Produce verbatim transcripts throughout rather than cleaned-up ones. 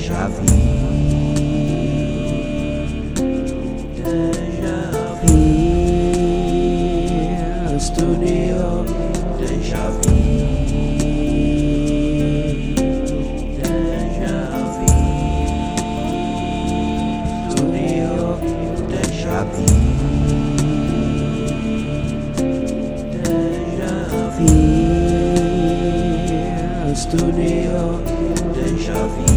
déjà vu, déjà vu, studio, déjà vu, déjà vu, studio, déjà vu, déjà vu, studio, déjà vu.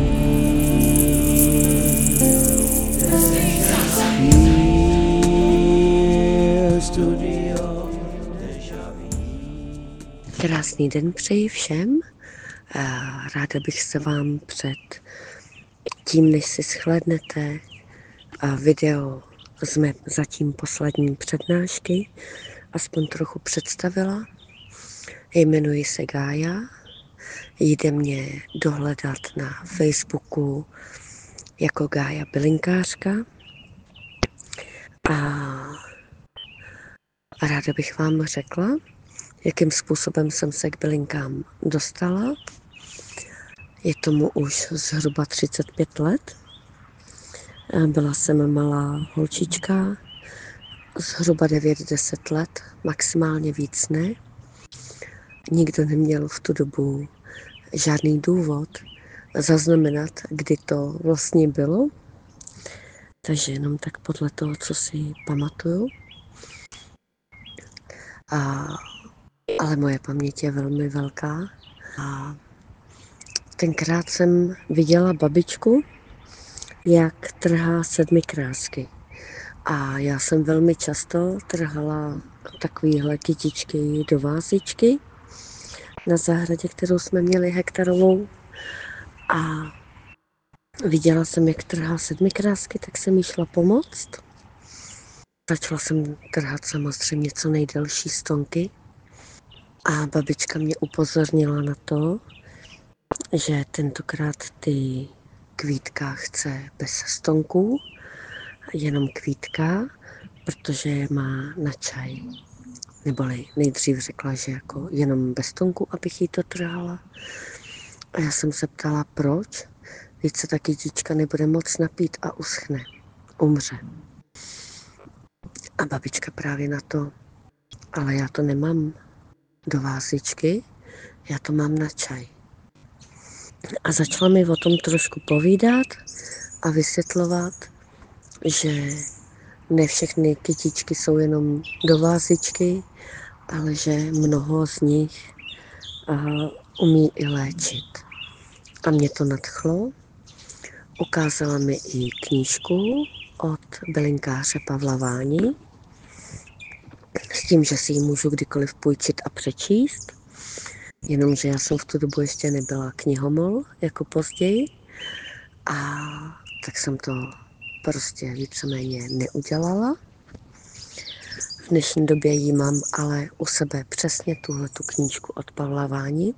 Krásný den přeji všem. Ráda bych se vám před tím, než si shlédnete video z mé zatím poslední přednášky, aspoň trochu představila. Jmenuji se Gája, jde mě dohledat na Facebooku jako Gája bylinkářka a ráda bych vám řekla, jakým způsobem jsem se k bylinkám dostala. Je tomu už zhruba třicet pět let. Byla jsem malá holčička, zhruba devět deset let, maximálně víc ne. Nikdo neměl v tu dobu žádný důvod zaznamenat, kdy to vlastně bylo. Takže jenom tak podle toho, co si pamatuju. A, ale moje paměť je velmi velká. A tenkrát jsem viděla babičku, jak trhá sedmikrásky. A já jsem velmi často trhala takovýhle kytičky do vázičky na zahradě, kterou jsme měli hektarovou. A viděla jsem, jak trhá sedmikrásky, tak jsem jí šla pomoct. Začala jsem trhat samozřejmě co nejdelší stonky. A babička mě upozornila na to, že tentokrát ty kvítka chce bez stonků, jenom kvítka, protože je má na čaj. Neboli nejdřív řekla, že jako jenom bez stonku, abych jí to trhala. A já jsem se ptala, proč? Víc se ta kytička nebude moc napít a uschne, umře. A babička právě na to, ale já to nemám do vázičky, já to mám na čaj. A začala mi o tom trošku povídat a vysvětlovat, že ne všechny kytičky jsou jenom do vázičky, ale že mnoho z nich uh, umí i léčit. A mě to nadchlo. Ukázala mi i knížku od bylinkáře Pavla Váni, s tím, že si ji můžu kdykoliv půjčit a přečíst. Jenomže já jsem v tu dobu ještě nebyla knihomol, jako později. A tak jsem to prostě víceméně neudělala. V dnešní době ji mám ale u sebe přesně tuhletu knížku od Pavla Váni.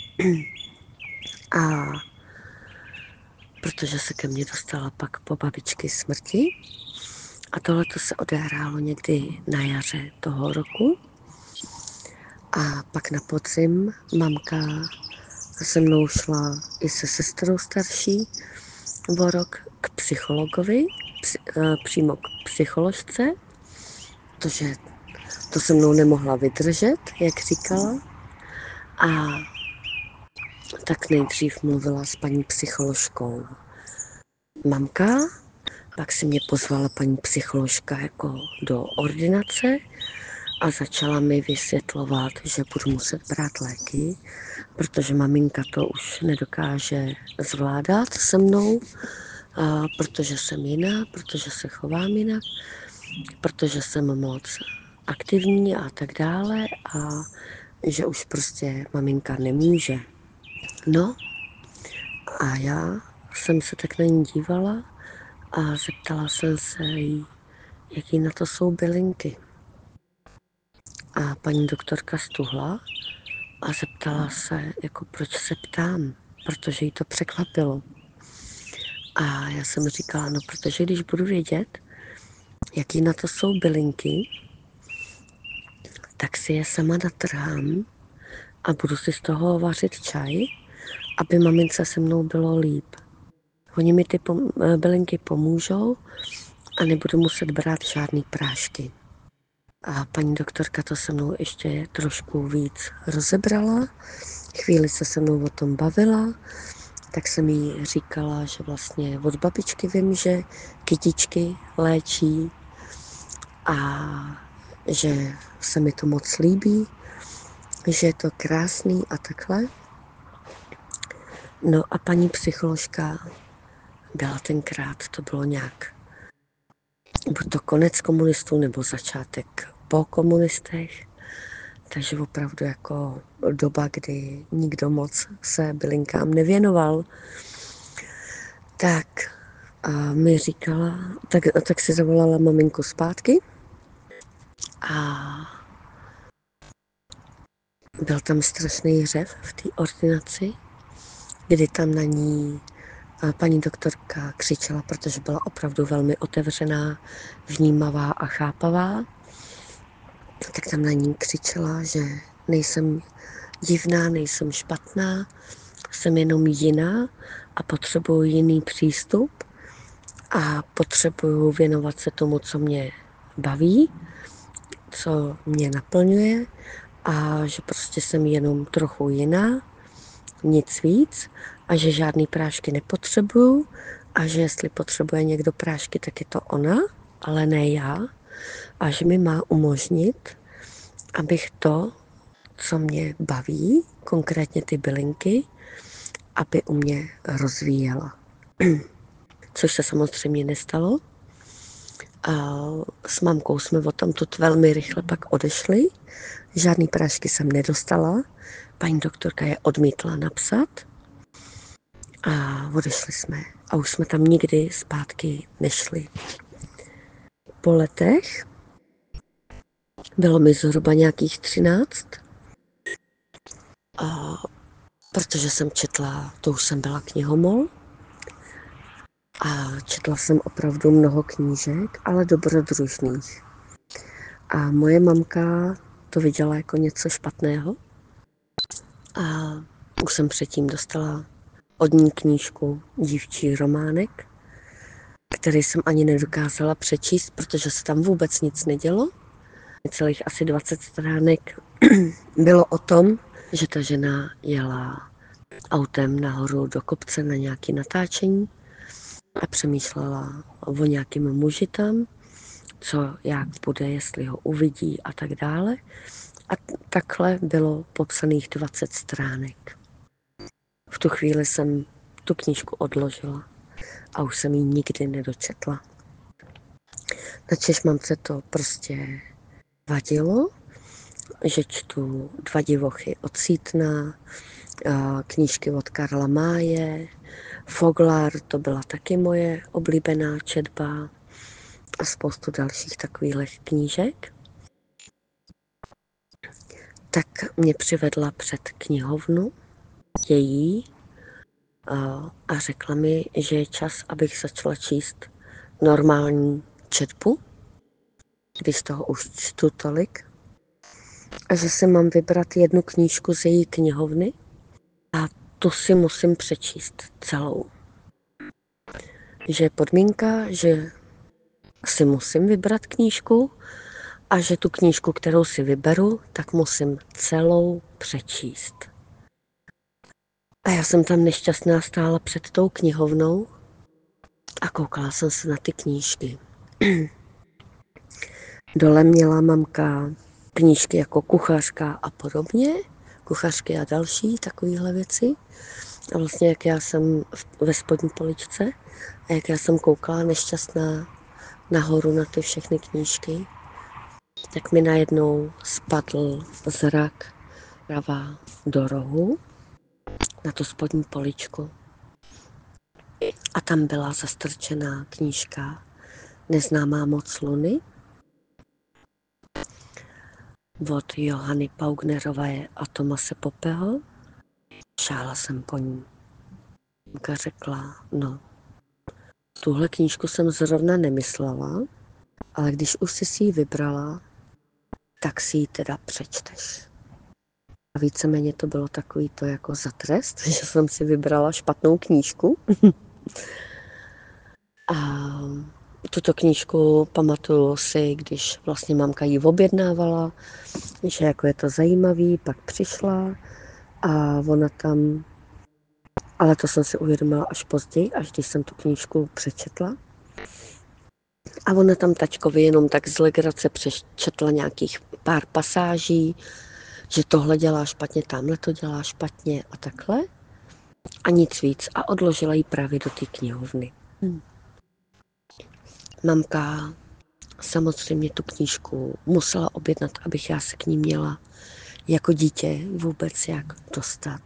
A protože se ke mně dostala pak po babičky smrti. A tohleto se odehrálo někdy na jaře toho roku. A pak na podzim mamka se mnou šla i se sestrou starší o rok k psychologovi, při, přímo k psycholožce, protože to se mnou nemohla vydržet, jak říkala. A tak nejdřív mluvila s paní psycholožkou mamka, pak si mě pozvala paní psycholožka jako do ordinace a začala mi vysvětlovat, že budu muset brát léky, protože maminka to už nedokáže zvládat se mnou, a protože jsem jiná, protože se chovám jinak, protože jsem moc aktivní a tak dále a že už prostě maminka nemůže. No a já jsem se tak na ní dívala a zeptala jsem se jí, jaký na to jsou bylinky. A paní doktorka stuhla a zeptala se, jako proč se ptám, protože jí to překvapilo. A já jsem říkala, no protože když budu vědět, jaký na to jsou bylinky, tak si je sama natrhám a budu si z toho vařit čaj, aby mamince se mnou bylo líp. Oni mi ty pom- bylinky pomůžou a nebudu muset brát žádný prášky. A paní doktorka to se mnou ještě trošku víc rozebrala. Chvíli se se mnou o tom bavila, tak jsem jí říkala, že vlastně od babičky vím, že kytičky léčí a že se mi to moc líbí, že je to krásný a takhle. No a paní psycholožka byla tenkrát, to bylo nějak buď to konec komunistů nebo začátek po komunistech, takže opravdu jako doba, kdy nikdo moc se bylinkám nevěnoval. Tak a mi říkala, tak, tak si zavolala maminku zpátky a byl tam strašný řev v té ordinaci, kdy tam na ní paní doktorka křičela, protože byla opravdu velmi otevřená, vnímavá a chápavá. Tak tam na ní křičela, že nejsem divná, nejsem špatná, jsem jenom jiná a potřebuju jiný přístup a potřebuju věnovat se tomu, co mě baví, co mě naplňuje a že prostě jsem jenom trochu jiná, nic víc a že žádný prášky nepotřebuju a že jestli potřebuje někdo prášky, tak je to ona, ale ne já a že mi má umožnit, abych to, co mě baví, konkrétně ty bylinky, aby u mě rozvíjela. Což se samozřejmě nestalo. A s mamkou jsme o tamtud velmi rychle pak odešli. Žádný prášky jsem nedostala. Paní doktorka je odmítla napsat. A odešli jsme. A už jsme tam nikdy zpátky nešli. Po letech bylo mi zhruba nějakých třináct. A protože jsem četla, to už jsem byla knihomol, a četla jsem opravdu mnoho knížek, ale dobrodružných. A moje mamka to viděla jako něco špatného. A už jsem předtím dostala od ní knížku Dívčí románek, který jsem ani nedokázala přečíst, protože se tam vůbec nic nedělo. Celých asi dvacet stránek bylo o tom, že ta žena jela autem nahoru do kopce na nějaké natáčení a přemýšlela o nějakém muži tam, co jak bude, jestli ho uvidí a tak dále. A takhle bylo popsaných dvacet stránek. V tu chvíli jsem tu knížku odložila a už jsem ji nikdy nedočetla. Na Češmamce to prostě vadilo, že čtu Dva divochy od Sítna, knížky od Karla Máje, Foglar, to byla taky moje oblíbená četba a spoustu dalších takových knížek. Tak mě přivedla před knihovnu její a, a řekla mi, že je čas, abych začala číst normální četbu, když toho už čtu tolik. A že si mám vybrat jednu knížku z její knihovny a tu si musím přečíst celou. Že je podmínka, že si musím vybrat knížku a že tu knížku, kterou si vyberu, tak musím celou přečíst. A já jsem tam nešťastná stála před tou knihovnou a koukala jsem se na ty knížky. Dole měla mamka knížky jako kuchařka a podobně, kuchařky a další takovéhle věci. A vlastně jak já jsem ve spodní poličce a jak já jsem koukala nešťastná nahoru na ty všechny knížky, tak mi najednou spadl zrak prava do rohu na tu spodní poličku. A tam byla zastrčená knížka Neznámá moc luny od Johany Paugnerové a Tomase Popeho. Šála jsem po ní. Mamka řekla, no, tuhle knížku jsem zrovna nemyslela, ale když už jsi si ji vybrala, tak si ji teda přečteš. A víceméně to bylo takový to jako za trest, že jsem si vybrala špatnou knížku. A tuto knížku pamatuju si, když vlastně mamka ji objednávala, že jako je to zajímavý, pak přišla a ona tam, ale to jsem si uvědomila až později, až když jsem tu knížku přečetla. A ona tam tačkovi jenom tak z legrace přečetla nějakých pár pasáží, že tohle dělá špatně, tamhle to dělá špatně a takhle. A nic víc. A odložila ji právě do té knihovny. Hmm. Mamka samozřejmě tu knížku musela objednat, abych já se k ní měla jako dítě vůbec jak dostat.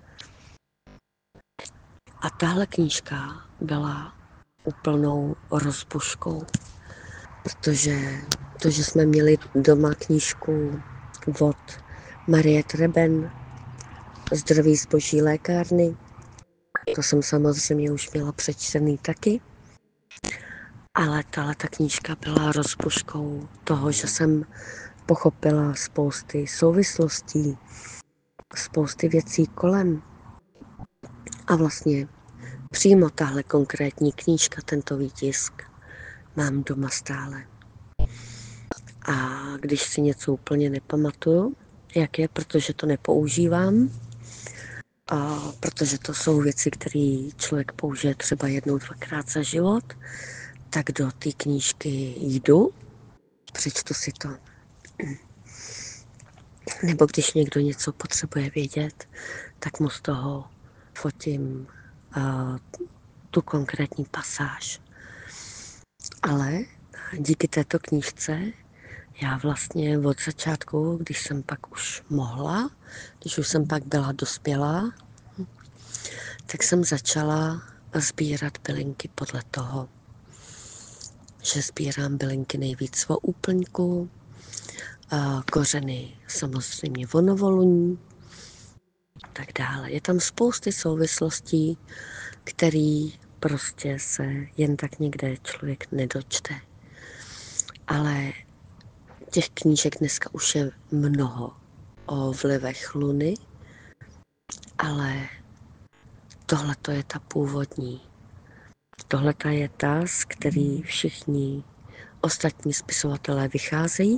A tahle knížka byla úplnou rozbuškou, protože to, že jsme měli doma knížku od Marie Treben, Zdraví z boží lékárny, to jsem samozřejmě už měla přečtený taky, ale tahle ta knížka byla rozbuškou toho, že jsem pochopila spousty souvislostí, spousty věcí kolem. A vlastně přímo tahle konkrétní knížka, tento výtisk, mám doma stále. A když si něco úplně nepamatuju, jak je, protože to nepoužívám, a protože to jsou věci, které člověk použije třeba jednou, dvakrát za život, tak do té knížky jdu, přečtu si to. Nebo když někdo něco potřebuje vědět, tak mu z toho fotím uh, tu konkrétní pasáž. Ale díky této knížce já vlastně od začátku, když jsem pak už mohla, když už jsem pak byla dospělá, tak jsem začala sbírat bylinky podle toho, že sbírám bylinky nejvíc o úplňku, kořeny samozřejmě o novoluní, tak dále. Je tam spousty souvislostí, který prostě se jen tak někde člověk nedočte. Ale těch knížek dneska už je mnoho o vlivech luny, ale tohle to je ta původní. Tohle je ta, z který všichni ostatní spisovatelé vycházejí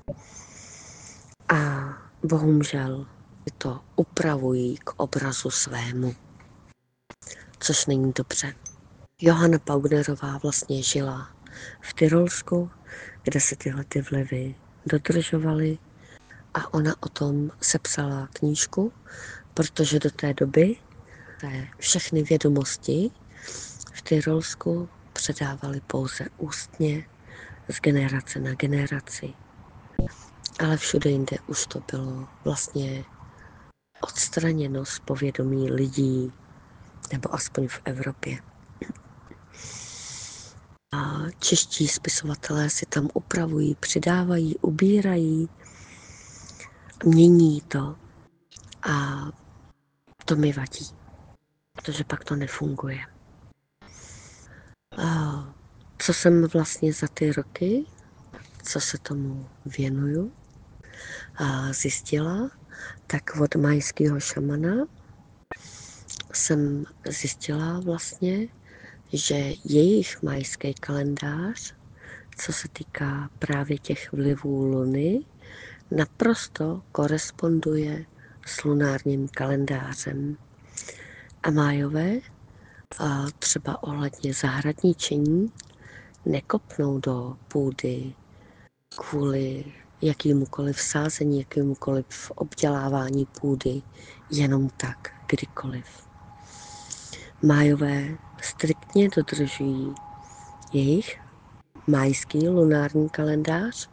a bohužel to upravují k obrazu svému, což není dobře. Johanna Paugnerová vlastně žila v Tyrolsku, kde se tyhle ty vlivy dodržovaly a ona o tom sepsala knížku, protože do té doby všechny vědomosti v Tyrolsku předávali pouze ústně z generace na generaci. Ale všude jinde už to bylo vlastně odstraněno z povědomí lidí, nebo aspoň v Evropě. A čeští spisovatelé si tam upravují, přidávají, ubírají, mění to a to mi vadí, protože pak to nefunguje. A co jsem vlastně za ty roky, co se tomu věnuju, a zjistila, tak od majského šamana jsem zjistila vlastně, že jejich majský kalendář, co se týká právě těch vlivů luny, naprosto koresponduje s lunárním kalendářem. A májové, a třeba ohledně zahradničení, nekopnou do půdy kvůli jakýmukoliv sázení, jakýmukoliv obdělávání půdy, jenom tak, kdykoliv. Májové striktně dodržují jejich májský lunární kalendář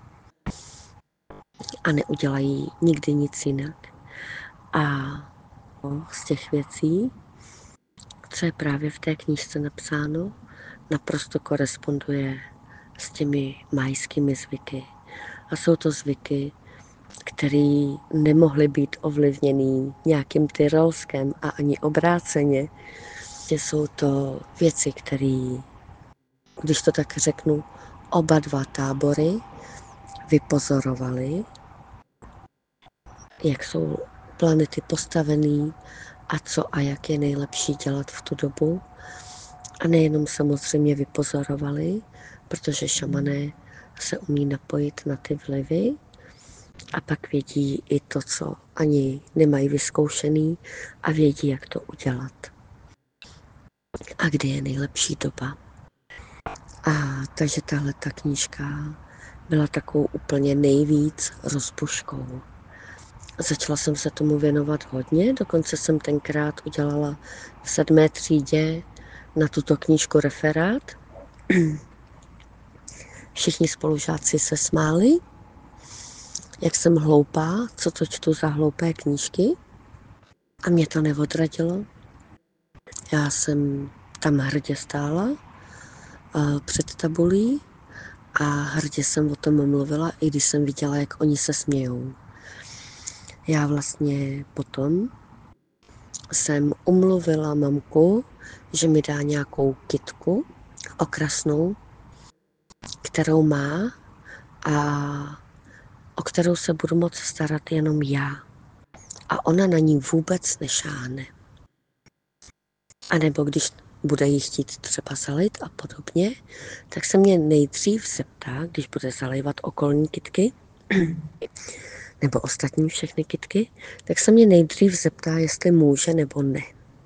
a neudělají nikdy nic jinak. A z těch věcí, co je právě v té knížce napsáno, naprosto koresponduje s těmi májskými zvyky. A jsou to zvyky, které nemohly být ovlivněný nějakým Tyrolskem a ani obráceně. Jsou to věci, které, když to tak řeknu, oba dva tábory vypozorovali, jak jsou planety postavený a co a jak je nejlepší dělat v tu dobu. A nejenom samozřejmě vypozorovali, protože šamané se umí napojit na ty vlivy a pak vědí i to, co ani nemají vyzkoušený a vědí, jak to udělat. A kdy je nejlepší doba. A takže tahle ta knížka byla takovou úplně nejvíc rozbuškou. Začala jsem se tomu věnovat hodně, dokonce jsem tenkrát udělala v sedmé třídě na tuto knížku referát. Všichni spolužáci se smáli, jak jsem hloupá, co to čtu za hloupé knížky. A mě to neodradilo. Já jsem tam hrdě stála uh, před tabulí a hrdě jsem o tom mluvila, i když jsem viděla, jak oni se smějou. Já vlastně potom jsem umluvila mamku, že mi dá nějakou kytku okrasnou, kterou má a o kterou se budu moct starat jenom já. A ona na ní vůbec nešáhne. A nebo když bude jí chtít třeba zalit a podobně, tak se mě nejdřív zeptá, když bude zalévat okolní kytky, nebo ostatní všechny kytky, tak se mě nejdřív zeptá, jestli může nebo ne.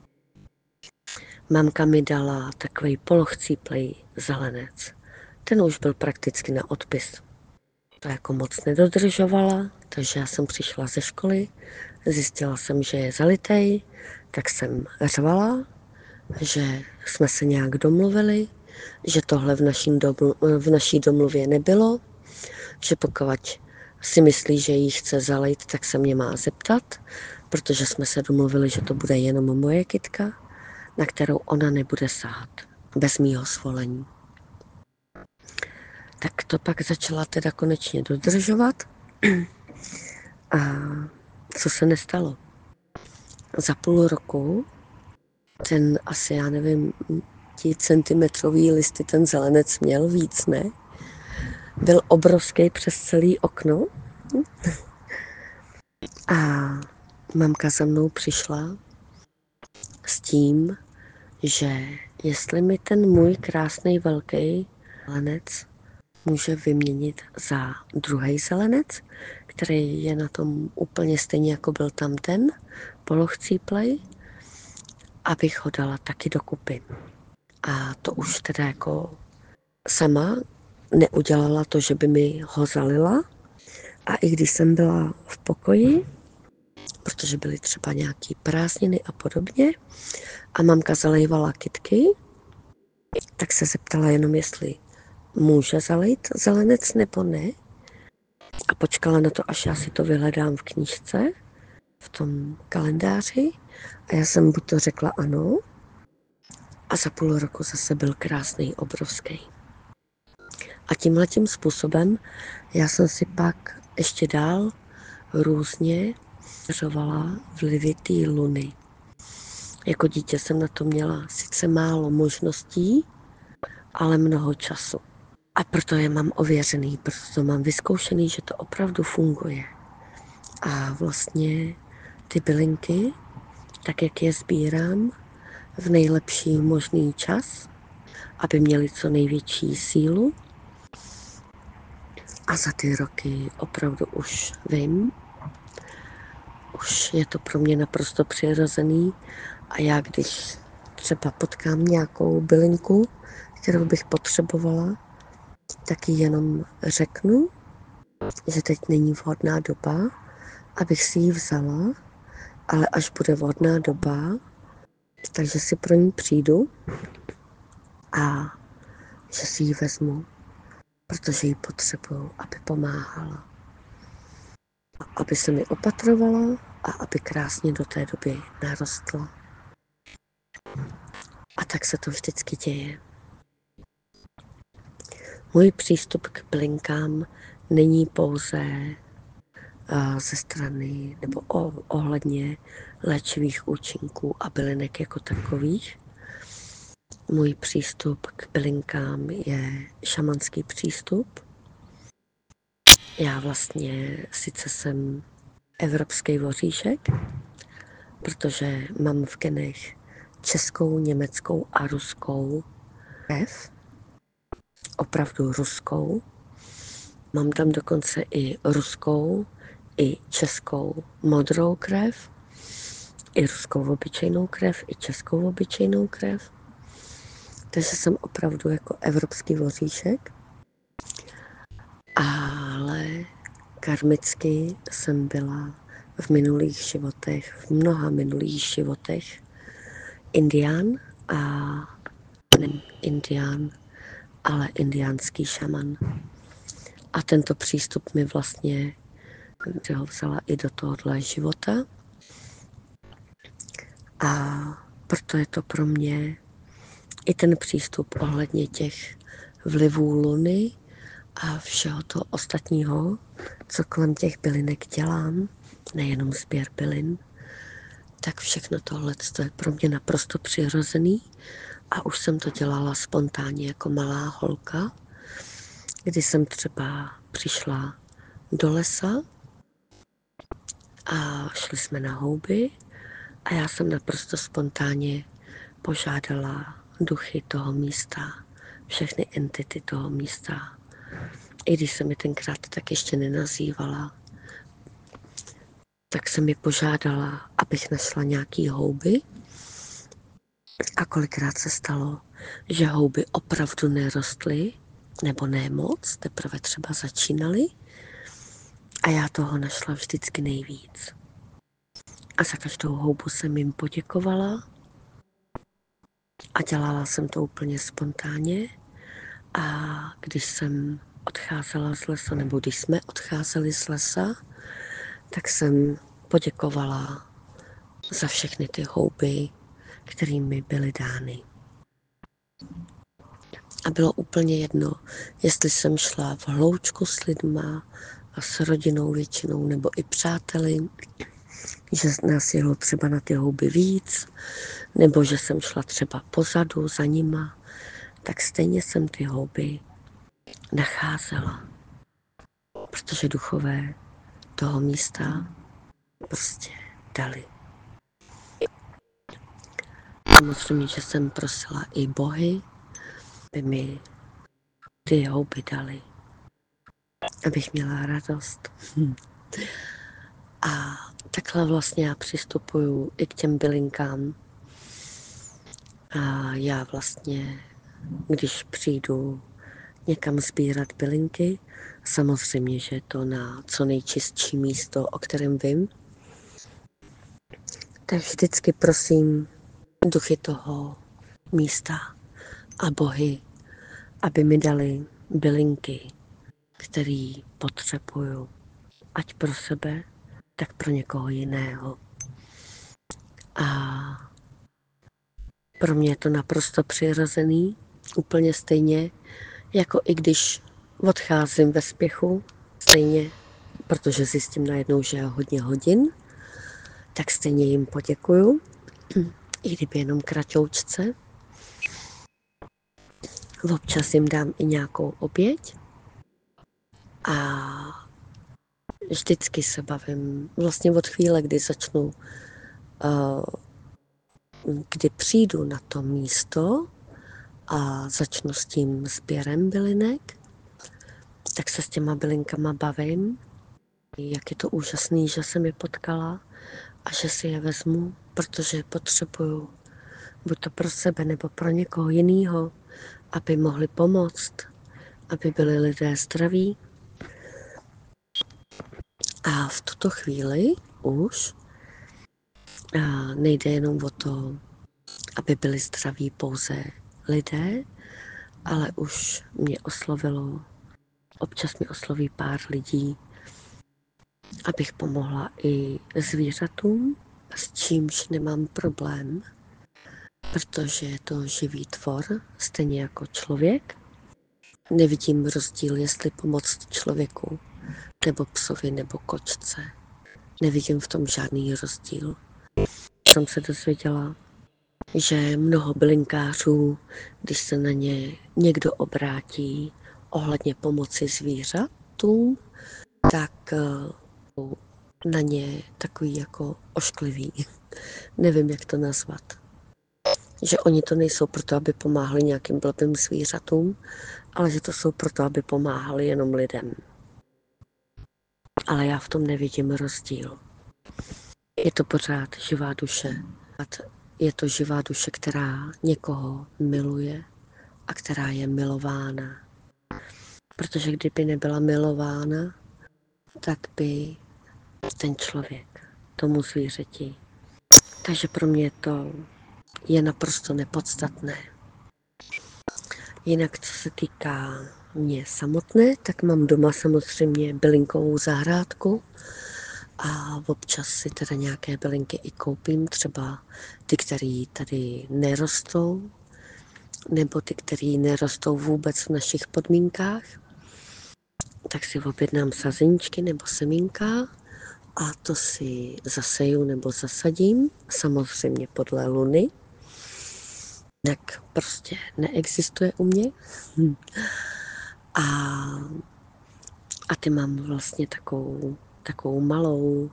Mamka mi dala takový polochcíplej zelenec. Ten už byl prakticky na odpis. To jako moc nedodržovala, takže já jsem přišla ze školy, zjistila jsem, že je zalitej, tak jsem řvala, že jsme se nějak domluvili, že tohle v naší, domlu, v naší domluvě nebylo, že pokud si myslí, že jí chce zalejt, tak se mě má zeptat, protože jsme se domluvili, že to bude jenom moje kytka, na kterou ona nebude sahat, bez mýho svolení. Tak to pak začala teda konečně dodržovat a co se nestalo. Za půl roku ten asi, já nevím, ti centimetrový listy ten zelenec měl víc, ne? Byl obrovský přes celý okno a mamka za mnou přišla s tím, že jestli mi ten můj krásný velký zelenec může vyměnit za druhý zelenec, který je na tom úplně stejně, jako byl tam ten polochcíplej, abych ho dala taky dokupy. A to už teda jako sama neudělala to, že by mi ho zalila. A i když jsem byla v pokoji, protože byly třeba nějaký prázdniny a podobně, a mamka zalévala kytky, tak se zeptala jenom, jestli může zalejt zelenec nebo ne. A počkala na to, až já si to vyhledám v knížce, v tom kalendáři. A já jsem buď to řekla ano, a za půl roku zase byl krásný, obrovský. A tímhletím způsobem já jsem si pak ještě dál různě řovala vlivy té luny. Jako dítě jsem na to měla sice málo možností, ale mnoho času. A proto je mám ověřený, proto mám vyzkoušený, že to opravdu funguje. A vlastně ty bylinky, tak jak je sbírám v nejlepší možný čas, aby měly co největší sílu. A za ty roky opravdu už vím, už je to pro mě naprosto přirozený a já když třeba potkám nějakou bylinku, kterou bych potřebovala, tak ji jenom řeknu, že teď není vhodná doba, abych si ji vzala, ale až bude vhodná doba, takže si pro ní přijdu a že si ji vezmu, protože ji potřebuju, aby pomáhala. A aby se mi opatrovala a aby krásně do té doby narostla. A tak se to vždycky děje. Můj přístup k bylinkám není pouze uh, ze strany nebo oh, ohledně léčivých účinků a bylinek jako takových. Můj přístup k bylinkám je šamanský přístup. Já vlastně sice jsem evropský voříšek, protože mám v genech českou, německou a ruskou krev. Opravdu ruskou. Mám tam dokonce i ruskou, i českou modrou krev, i ruskou obyčejnou krev, i českou obyčejnou krev. Takže jsem opravdu jako evropský voříšek. Ale karmicky jsem byla v minulých životech, v mnoha minulých životech indián a ne indián, ale indiánský šaman. A tento přístup mi vlastně ho vzala i do tohohle života. A proto je to pro mě i ten přístup ohledně těch vlivů luny a všeho toho ostatního, co kolem těch bylinek dělám, nejenom sběr bylin, tak všechno tohle je pro mě naprosto přirozený a už jsem to dělala spontánně jako malá holka, kdy jsem třeba přišla do lesa a šli jsme na houby a já jsem naprosto spontánně požádala duchy toho místa, všechny entity toho místa, i když jsem mi tenkrát tak ještě nenazývala, tak jsem mi požádala, abych našla nějaký houby. A kolikrát se stalo, že houby opravdu nerostly, nebo ne moc, teprve třeba začínaly. A já toho našla vždycky nejvíc. A za každou houbu jsem jim poděkovala a dělala jsem to úplně spontánně. A když jsem odcházela z lesa, nebo když jsme odcházeli z lesa, tak jsem poděkovala za všechny ty houby, které mi byly dány. A bylo úplně jedno, jestli jsem šla v hloučku s lidma a s rodinou většinou, nebo i přáteli, že nás jelo třeba na ty houby víc, nebo že jsem šla třeba pozadu za nima, tak stejně jsem ty houby nacházela. Protože duchové toho místa prostě dali. Samozřejmě, že jsem prosila i bohy, aby mi ty houby dali, abych měla radost. A takhle vlastně já přistupuju i k těm bylinkám. A já vlastně, když přijdu někam sbírat bylinky, samozřejmě, že je to na co nejčistší místo, o kterém vím, tak vždycky prosím duchy toho místa a bohy, aby mi dali bylinky, které potřebuju, ať pro sebe, tak pro někoho jiného. A pro mě je to naprosto přirozený, úplně stejně, jako i když odcházím ve spěchu, stejně, protože zjistím najednou, že je hodně hodin, tak stejně jim poděkuju, i kdyby jenom kratoučce. Občas jim dám i nějakou oběť a vždycky se bavím, vlastně od chvíle, kdy začnu, kdy přijdu na to místo a začnu s tím sběrem bylinek, tak se s těma bylinkama bavím, jak je to úžasný, že jsem je potkala a že si je vezmu, protože je potřebuju buď to pro sebe nebo pro někoho jiného, aby mohli pomoct, aby byli lidé zdraví. A v tuto chvíli už nejde jenom o to, aby byli zdraví pouze lidé, ale už mě oslovilo, občas mi osloví pár lidí, abych pomohla i zvířatům, s čímž nemám problém, protože je to živý tvor, stejně jako člověk. Nevidím rozdíl, jestli pomoct člověku, nebo psovi, nebo kočce. Nevidím v tom žádný rozdíl. Jsem se dozvěděla, že mnoho bylinkářů, když se na ně někdo obrátí ohledně pomoci zvířatům, tak na ně takový jako ošklivý. Nevím, jak to nazvat. že oni to nejsou proto, aby pomáhali nějakým blbým zvířatům, ale že to jsou proto, aby pomáhali jenom lidem. Ale já v tom nevidím rozdíl. Je to pořád živá duše. Je to živá duše, která někoho miluje a která je milována. Protože kdyby nebyla milována, tak by ten člověk tomu zvířeti. Takže pro mě to je naprosto nepodstatné. Jinak, co se týká mě samotné, tak mám doma samozřejmě bylinkovou zahrádku a občas si teda nějaké bylinky i koupím, třeba ty, které tady nerostou, nebo ty, které nerostou vůbec v našich podmínkách. Tak si objednám sazeničky nebo semínka a to si zaseju nebo zasadím, samozřejmě podle luny. Tak prostě neexistuje u mě. Hm. A, a ty mám vlastně takovou, takovou malou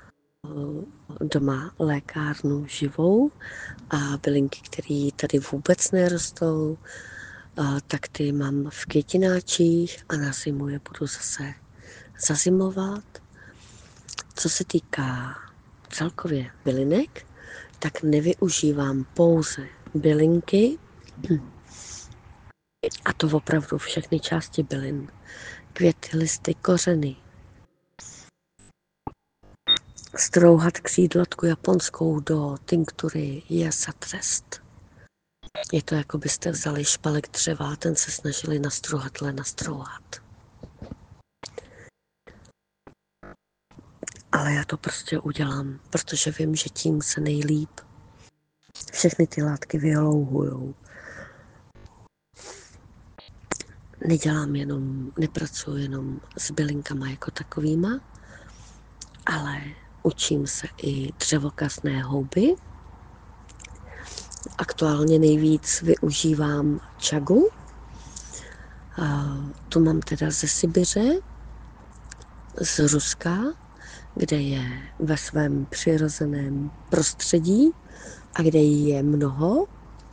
doma lékárnu živou a bylinky, které tady vůbec nerostou, a tak ty mám v květináčích a na zimu je budu zase zazimovat. Co se týká celkově bylinek, tak nevyužívám pouze bylinky, a to opravdu všechny části bylin. Květy, listy, kořeny. Strouhat křídlatku japonskou do tinktury je za trest. Je to, jako byste vzali špalek dřeva a ten se snažili nastrouhatle nastrouhat. Ale já to prostě udělám, protože vím, že tím se nejlíp všechny ty látky vyolouhujou. Nedělám jenom, nepracuji jenom s bylinkama jako takovýma, ale učím se i dřevokazné houby. Aktuálně nejvíc využívám čagu. A tu mám teda ze Sibiře, z Ruska, kde je ve svém přirozeném prostředí a kde jí je mnoho.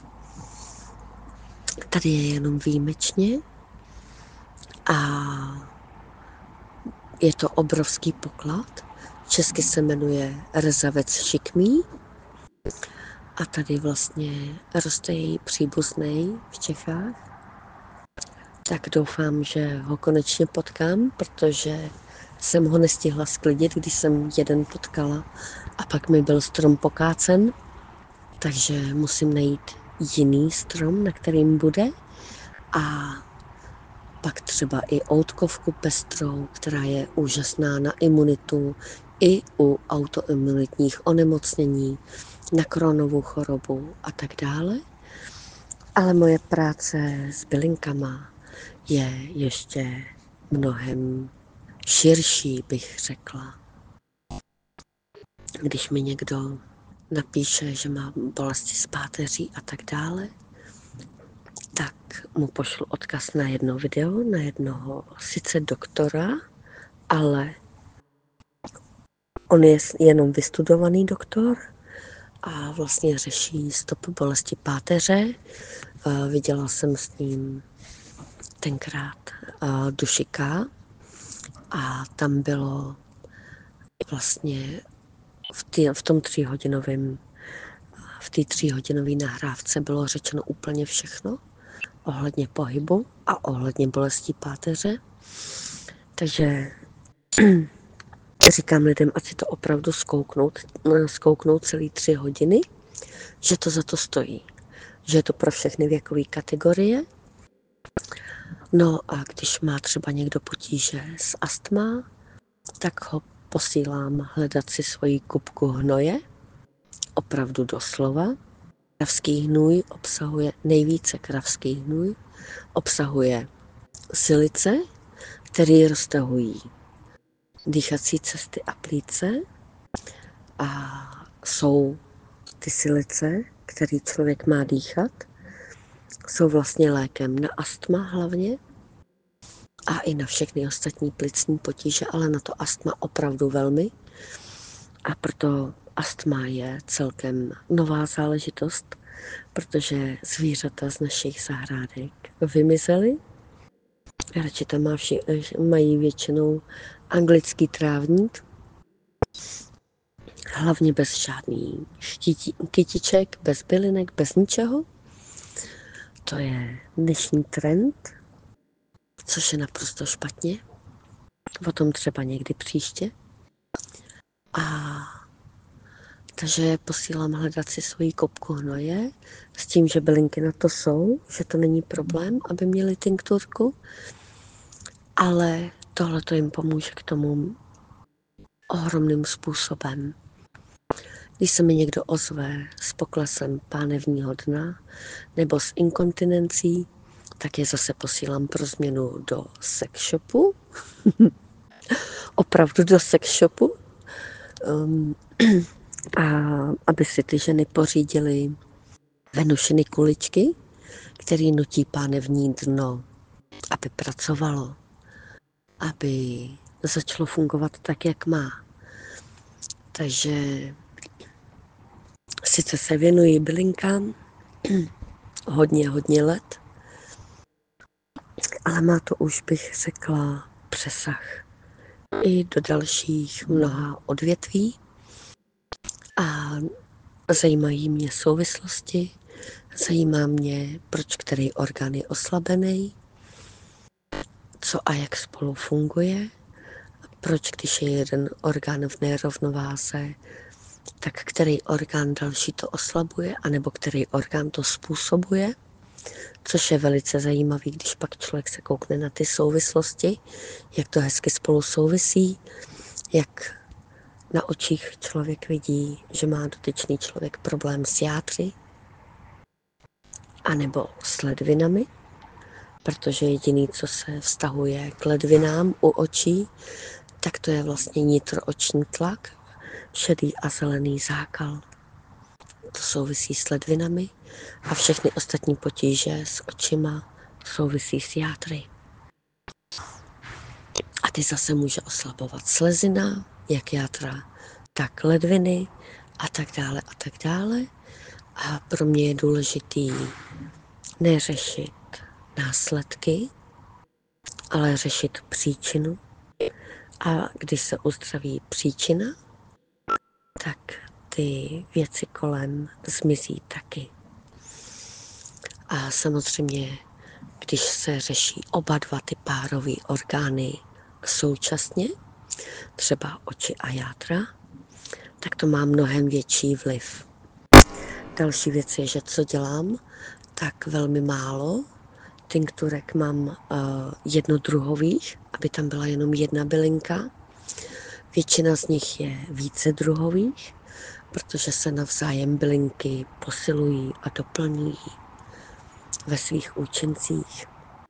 Tady je jenom výjimečně a je to obrovský poklad. Česky se jmenuje rezavec šikmý a tady vlastně roste její příbuznej v Čechách. Tak doufám, že ho konečně potkám, protože jsem ho nestihla sklidit, když jsem jeden potkala a pak mi byl strom pokácen, takže musím najít jiný strom, na kterým bude a pak třeba i outkovku pestrou, která je úžasná na imunitu i u autoimunitních onemocnění, na Crohnovu chorobu a tak dále. Ale moje práce s bylinkama je ještě mnohem širší, bych řekla. Když mi někdo napíše, že má bolesti z páteří a tak dále, tak mu pošlu odkaz na jedno video, na jednoho sice doktora, ale on je jenom vystudovaný doktor a vlastně řeší stopy bolesti páteře. Viděla jsem s ním tenkrát dušika a tam bylo vlastně v, tý, v tom tříhodinovém v té tříhodinové nahrávce bylo řečeno úplně všechno ohledně pohybu a ohledně bolestí páteře. Takže říkám lidem, ať si to opravdu zkouknout, zkouknout celý tři hodiny, že to za to stojí. Že je to pro všechny věkové kategorie. No a když má třeba někdo potíže s astma, tak ho posílám hledat si svoji kupku hnoje, opravdu doslova. Kravský hnůj obsahuje, nejvíce kravský hnůj obsahuje silice, které roztahují dýchací cesty a plíce a jsou ty silice, které člověk má dýchat, jsou vlastně lékem na astma hlavně a i na všechny ostatní plicní potíže, ale na to astma opravdu velmi. A proto astma je celkem nová záležitost protože zvířata z našich zahrádek vymizely. Radši tam má vši, mají většinou anglický trávník, hlavně bez žádný štítí, kytiček, bez bylinek, bez ničeho. To je dnešní trend, což je naprosto špatně. O tom třeba někdy příště. A takže posílám hledat si svoji kopku hnoje s tím, že bylinky na to jsou, že to není problém, aby měli tinkturku, ale tohle to jim pomůže k tomu ohromným způsobem. Když se mi někdo ozve s poklesem pánevního dna nebo s inkontinencí, tak je zase posílám pro změnu do sex shopu. Opravdu do sex shopu. Um, a aby si ty ženy pořídily Venušiny kuličky, které nutí pánevní dno, aby pracovalo, aby začalo fungovat tak, jak má. Takže sice se věnuji bylinkám hodně, hodně let, ale má to už, bych řekla, přesah i do dalších mnoha odvětví a zajímají mě souvislosti, zajímá mě, proč který orgán je oslabený, co a jak spolu funguje, proč, když je jeden orgán v nerovnováze, tak který orgán další to oslabuje, anebo který orgán to způsobuje, což je velice zajímavý, když pak člověk se koukne na ty souvislosti, jak to hezky spolu souvisí, jak na očích člověk vidí, že má dotyčný člověk problém s játry, anebo s ledvinami, protože jediný, co se vztahuje k ledvinám u očí, tak to je vlastně nitrooční tlak, šedý a zelený zákal. To souvisí s ledvinami a všechny ostatní potíže s očima souvisí s játry. A ty zase může oslabovat slezina, jak játra, tak ledviny a tak dále a tak dále. A pro mě je důležitý neřešit následky, ale řešit příčinu. A když se uzdraví příčina, tak ty věci kolem zmizí taky. A samozřejmě, když se řeší oba dva ty párové orgány současně, třeba oči a játra, tak to má mnohem větší vliv. Další věc je, že co dělám, tak velmi málo tinkturek mám uh, jednodruhových, aby tam byla jenom jedna bylinka. Většina z nich je více druhových, protože se navzájem bylinky posilují a doplňují ve svých účincích.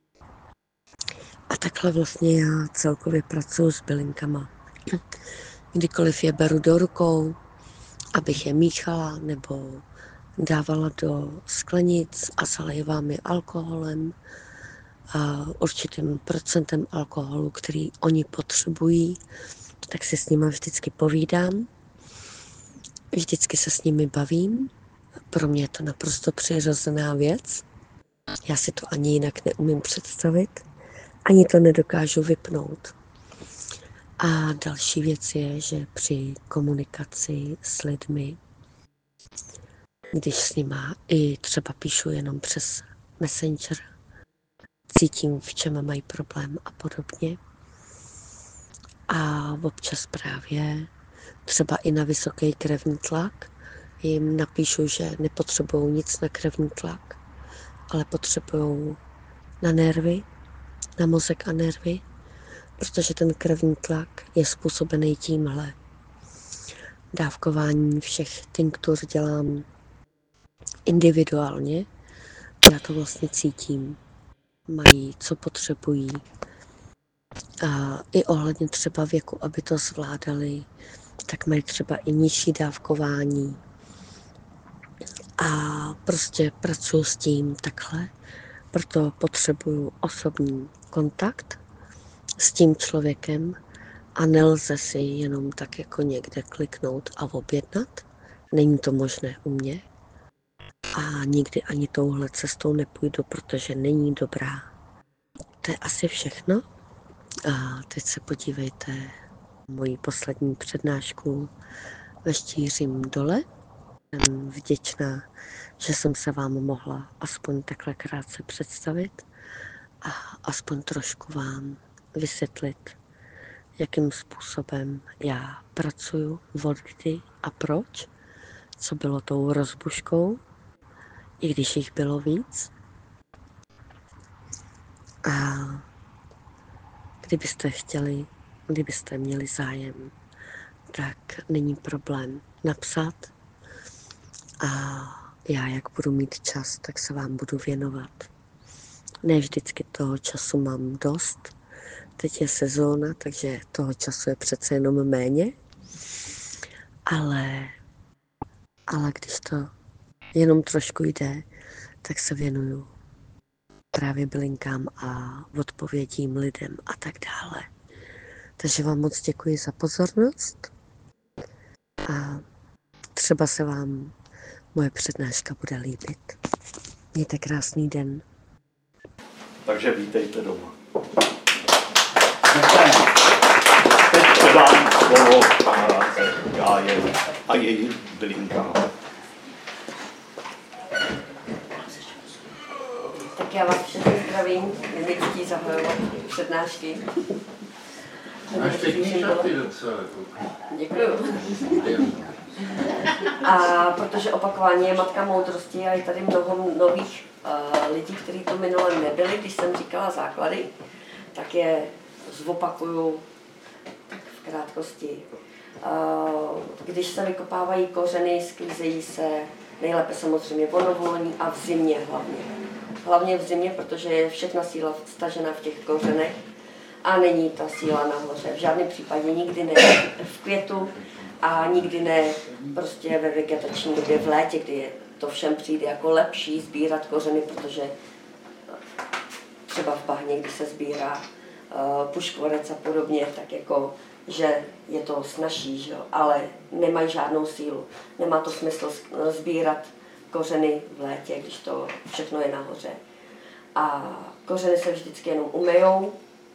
A takhle vlastně já celkově pracuji s bylinkama. Kdykoliv je beru do rukou, abych je míchala nebo dávala do sklenic a zalévám je alkoholem, a určitým procentem alkoholu, který oni potřebují, tak si s nimi vždycky povídám. Vždycky se s nimi bavím. Pro mě je to naprosto přirozená věc. Já si to ani jinak neumím představit. Ani to nedokážu vypnout. A další věc je, že při komunikaci s lidmi, když s nima i třeba píšu jenom přes Messenger, cítím, v čem mají problém a podobně. A občas právě třeba i na vysoký krevní tlak jim napíšu, že nepotřebují nic na krevní tlak, ale potřebují na nervy, na mozek a nervy, protože ten krevní tlak je způsobený tímhle. Dávkování všech tinktur dělám individuálně, já to vlastně cítím. Mají, co potřebují. A i ohledně třeba věku, aby to zvládali, tak mají třeba i nižší dávkování. A prostě pracuji s tím takhle, proto potřebuju osobní kontakt s tím člověkem a nelze si jenom tak jako někde kliknout a objednat. Není to možné u mě. a nikdy ani touhle cestou nepůjdu, protože není dobrá. To je asi všechno. A teď se podívejte moji poslední přednášku ve Štířím dole. Jsem vděčná, že jsem se vám mohla aspoň takhle krátce představit a aspoň trošku vám vysvětlit, jakým způsobem já pracuju, od kdy a proč, co bylo tou rozbuškou, i když jich bylo víc. A kdybyste chtěli, kdybyste měli zájem, tak není problém napsat a já, jak budu mít čas, tak se vám budu věnovat. Ne vždycky toho času mám dost. Teď je sezóna, takže toho času je přece jenom méně. Ale, ale když to jenom trošku jde, tak se věnuju právě bylinkám a odpovědím lidem a tak dále. Takže vám moc děkuji za pozornost a třeba se vám moje přednáška bude líbit. Mějte krásný den. Takže vítejte doma. Teď předám slovo kamarádce Gáje a její bylinkám. Tak já vás všechny zdravím, je mi ctí zahajovat přednášky. Máš pěkný šaty docela. Děkuju. A protože opakování je matka moudrosti a je tady mnoho nových uh, lidí, kteří tu minule nebyli, když jsem říkala základy, tak je zopakuju v krátkosti. Uh, když se vykopávají kořeny, sklízejí se nejlépe samozřejmě vonovolní a v zimě hlavně. Hlavně v zimě, protože je všechna síla stažena v těch kořenech a není ta síla nahoře. V žádném případě nikdy ne v květu a nikdy ne prostě ve vegetační době v létě, kdy je to všem přijde jako lepší sbírat kořeny, protože třeba v bahně, kdy se sbírá uh, puškvorec a podobně, tak jako, že je to snazší, že jo? Ale nemají žádnou sílu. Nemá to smysl sbírat kořeny v létě, když to všechno je nahoře. A kořeny se vždycky jenom umyjou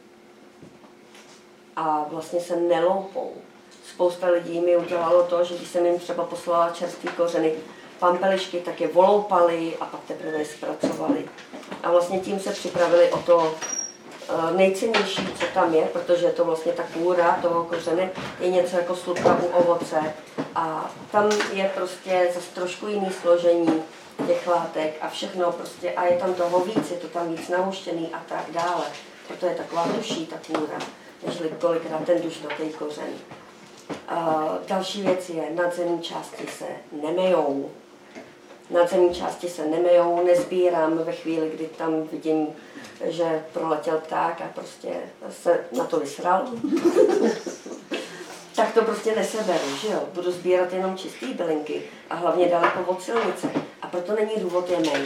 a vlastně se neloupou. Spousta lidí mi udělalo to, že když jsem jim třeba poslala čerstvé kořeny, pampelišky, tak je voloupali a pak teprve je zpracovali. A vlastně tím se připravili o to nejcennější, co tam je, protože to vlastně ta kůra toho kořene je něco jako slupka u ovoce. A tam je prostě zase trošku jiný složení těch látek a všechno prostě, a je tam toho víc, je to tam víc nahuštěný a tak dále. Proto je taková duší ta kůra, nežli kolikrát ten dušnatý kořen. Uh, další věc je, nadzemní části se nemejou. Nadzemní části se nemejou, nezbírám ve chvíli, kdy tam vidím, že proletěl pták a prostě se na to vysral. Tak to prostě neseberu, že jo? Budu sbírat jenom čistý bylinky a hlavně daleko od silnice. A proto není důvod je mejt.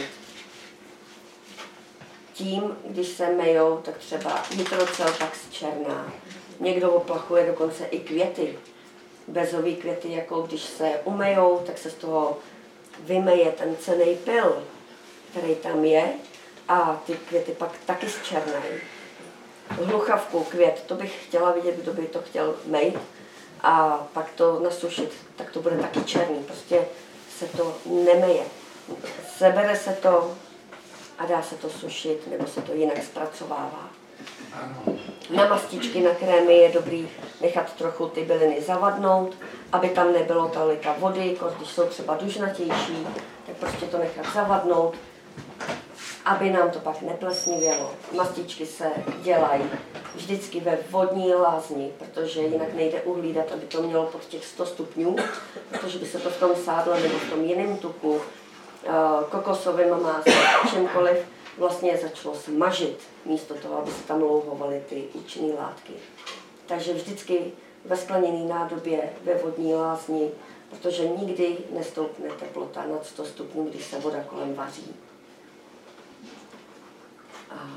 Tím, když se mejou, tak třeba Hydrocelpax černá. Někdo oplachuje dokonce i květy. Bezový květy, jako když se umejou, tak se z toho vymeje ten cenný pyl, který tam je, a ty květy pak taky zčernají. Hluchavku, květ, to bych chtěla vidět, kdo by to chtěl mejt a pak to nasušit, tak to bude taky černý. Prostě se to nemeje. Sebere se to a dá se to sušit, nebo se to jinak zpracovává. Na mastičky, na krémy je dobrý nechat trochu ty byliny zavadnout, aby tam nebylo tolika vody, když jsou třeba dužnatější, tak prostě to nechat zavadnout, aby nám to pak neplesnivělo. Mastičky se dělají vždycky ve vodní lázni, protože jinak nejde uhlídat, aby to mělo pod těch sto stupňů, protože by se to v tom sádle nebo v tom jiném tuku, kokosovým máslem, čímkoliv, vlastně začalo smažit, místo toho, aby se tam louhovaly ty účinné látky. Takže vždycky ve skleněné nádobě, ve vodní lázni, protože nikdy nestoupne teplota nad sto stupňů, když se voda kolem vaří. A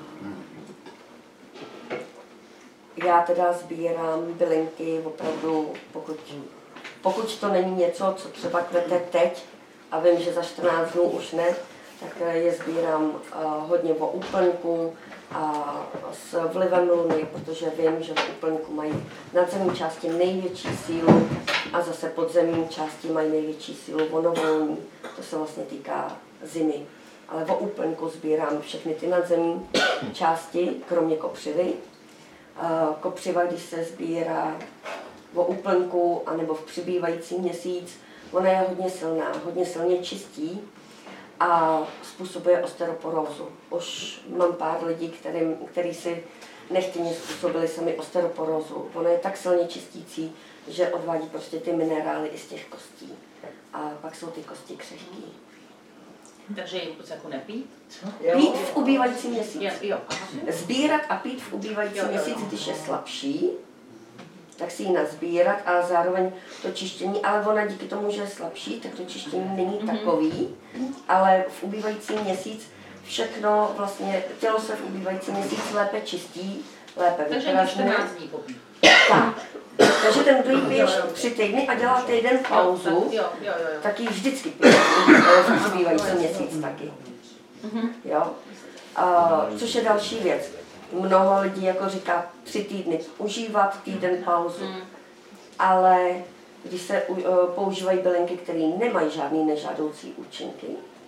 já teda sbírám bylinky opravdu, pokud, pokud to není něco, co třeba kvete teď, a vím, že za čtrnáct dnů už ne, tak je sbírám uh, hodně o úplňku a s vlivem luny, protože vím, že v úplňku mají nadzemní části největší sílu a zase podzemní části mají největší sílu o novolní. To se vlastně týká zimy. Ale o úplňku sbírám všechny ty nadzemní části, kromě kopřivy. Uh, kopřiva, když se sbírá o úplňku anebo v přibývající měsíc, ona je hodně silná, hodně silně čistí a způsobuje osteoporózu. Už mám pár lidí, kterým, který si nechtěně způsobili sami osteoporózu. Ona je tak silně čistící, že odvádí prostě ty minerály i z těch kostí. A pak jsou ty kosti křehký. Takže je vůbec jako nepít? Pít v ubývající měsíc. Jo, jo. Sbírat a pít v ubývající měsíc, když je slabší, tak si ji nazbírat a zároveň to čištění, ale ona díky tomu, že je slabší, tak to čištění není mm-hmm. takový, ale v ubývající měsíc všechno vlastně, tělo se v ubývající měsíc lépe čistí, lépe vypražňuje. Takže čtrnáct dní popít. Tak. Takže ten, kdo ji piješ tři týdny a dělá týden pauzu, jo, jo, jo, jo. tak ji vždycky piješ v ubývající měsíc taky. Mm-hmm. Jo? A, což je další věc. Mnoho lidí jako říká tři týdny užívat, týden pauzu. Mm. Ale když se uh, používají bylinky, které nemají žádný nežádoucí účinky,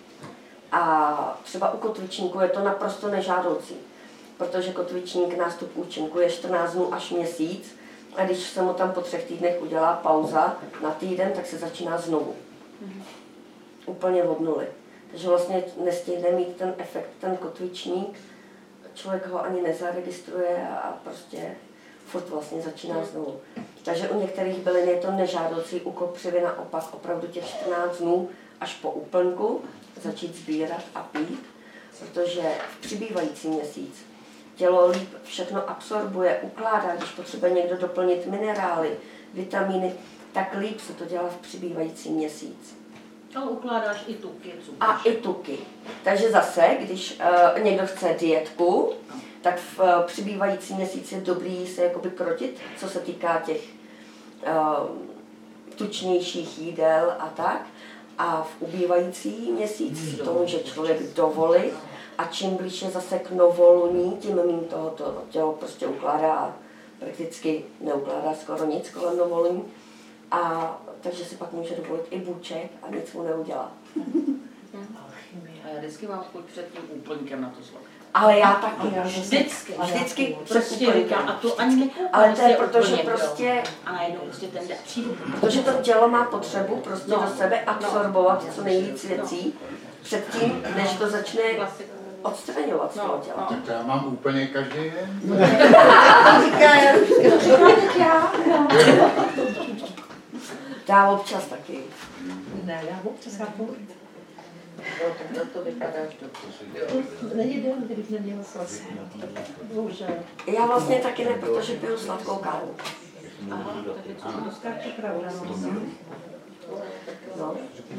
a třeba u kotvičníku je to naprosto nežádoucí, protože kotvičník nástup účinku je čtrnáct dnů až měsíc a když se mu tam po třech týdnech udělá pauza na týden, tak se začíná znovu. Mm. Úplně od nuly. Takže vlastně nestihne mít ten efekt, ten kotvičník, člověk ho ani nezaregistruje a prostě furt vlastně začíná znovu. Takže u některých bylin je to nežádoucí, u kopřivy naopak opravdu těch čtrnáct dnů až po úplňku začít sbírat a pít, protože v přibývající měsíc tělo líp všechno absorbuje, ukládá, když potřebuje někdo doplnit minerály, vitamíny, tak líp se to dělá v přibývající měsíc. Ale ukládáš i tuky, cukr. A i tuky. Takže zase, když uh, někdo chce dietku, tak v uh, přibývající měsíc je dobrý se jakoby krotit, co se týká těch uh, tučnějších jídel a tak. A v ubývající měsíc to může člověk dovolit a čím blíž je zase k novoluní, tím méně tohoto tělo prostě ukládá a prakticky neukládá skoro nic kolem novoluní. A takže si pak může dovolit i bůček a nic mu neudělá. A já vždycky mám chuť před tím úplňkem na to sladké. Ale já taky. Vždycky. Vždycky prostě říkám, a to ani nekoukám. Ale to je proto, že prostě... A najednou prostě ten jde přijdu. Protože to tělo má potřebu prostě no, do sebe absorbovat no, co nejvíc věcí no. předtím, než to začne odstraňovat z toho těla. Tak to já mám úplně každý den. Já občas taky. Ne, já občas chápu. Jo, tak na to vypadáš dobře. Není den, kdybych neměla sladké. Bohužel. Já vlastně taky ne, protože piju sladkou kávu. Aha, takže co to skáče pravda. No.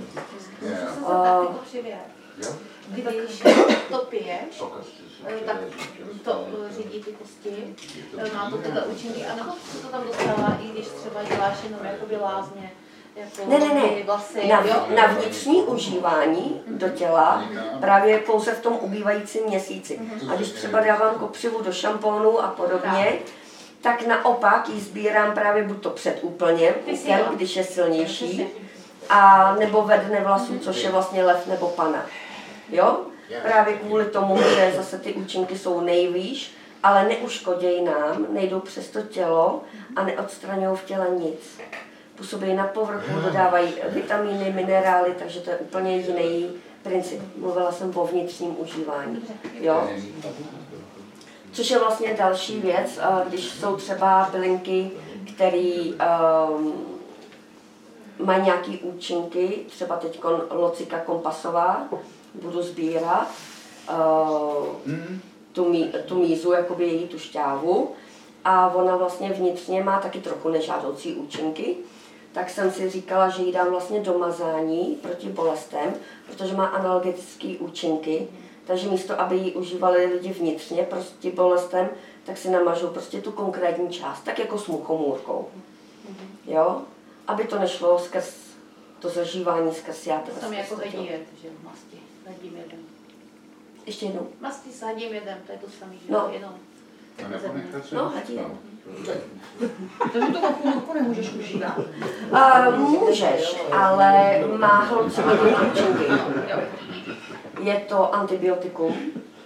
Když to piješ, tak to řídí ty kosti, má to tyhle účinky, anebo to tam dostává, i když třeba děláš jenom jakoby lázně, jako ne, ne, ne. vlasy, na, jo? na vnitřní užívání do těla právě pouze v tom ubývajícím měsíci. A když třeba dávám kopřivu do šampónu a podobně, tak naopak ji sbírám právě buď to před úplněm, když je silnější, a nebo ve dne vlasů, což je vlastně lev nebo pana. Jo? Právě kvůli tomu, že zase ty účinky jsou nejvýš, ale neuškodějí nám, nejdou přes to tělo a neodstraňují v těle nic. Působí na povrchu, dodávají vitamíny, minerály, takže to je úplně jiný princip. Mluvila jsem o vnitřním užívání. Jo? Což je vlastně další věc, když jsou třeba bylinky, které um, mají nějaké účinky, třeba teď locika kompasová, budu sbírat uh, tu, mí, tu mízu, jakoby její tu šťávu, a ona vlastně vnitřně má taky trochu nežádoucí účinky, tak jsem si říkala, že jí dám vlastně do mazání proti bolestem, protože má analgetické účinky, takže místo, aby ji užívali lidi vnitřně proti bolestem, tak si namažou prostě tu konkrétní část, tak jako s muchomůrkou, jo, aby to nešlo skrz to zažívání skrz játra. Tam jako hedí jed, že masti. Hadím jedem. Ještě jednou. Masti s hadím jedem, to je to samý, že No. jenom. A nebo nechat se No, dostat. Takže tu mochomorku nemůžeš užívat. Uh, můžeš, ale má hlubší účinky. Je to antibiotikum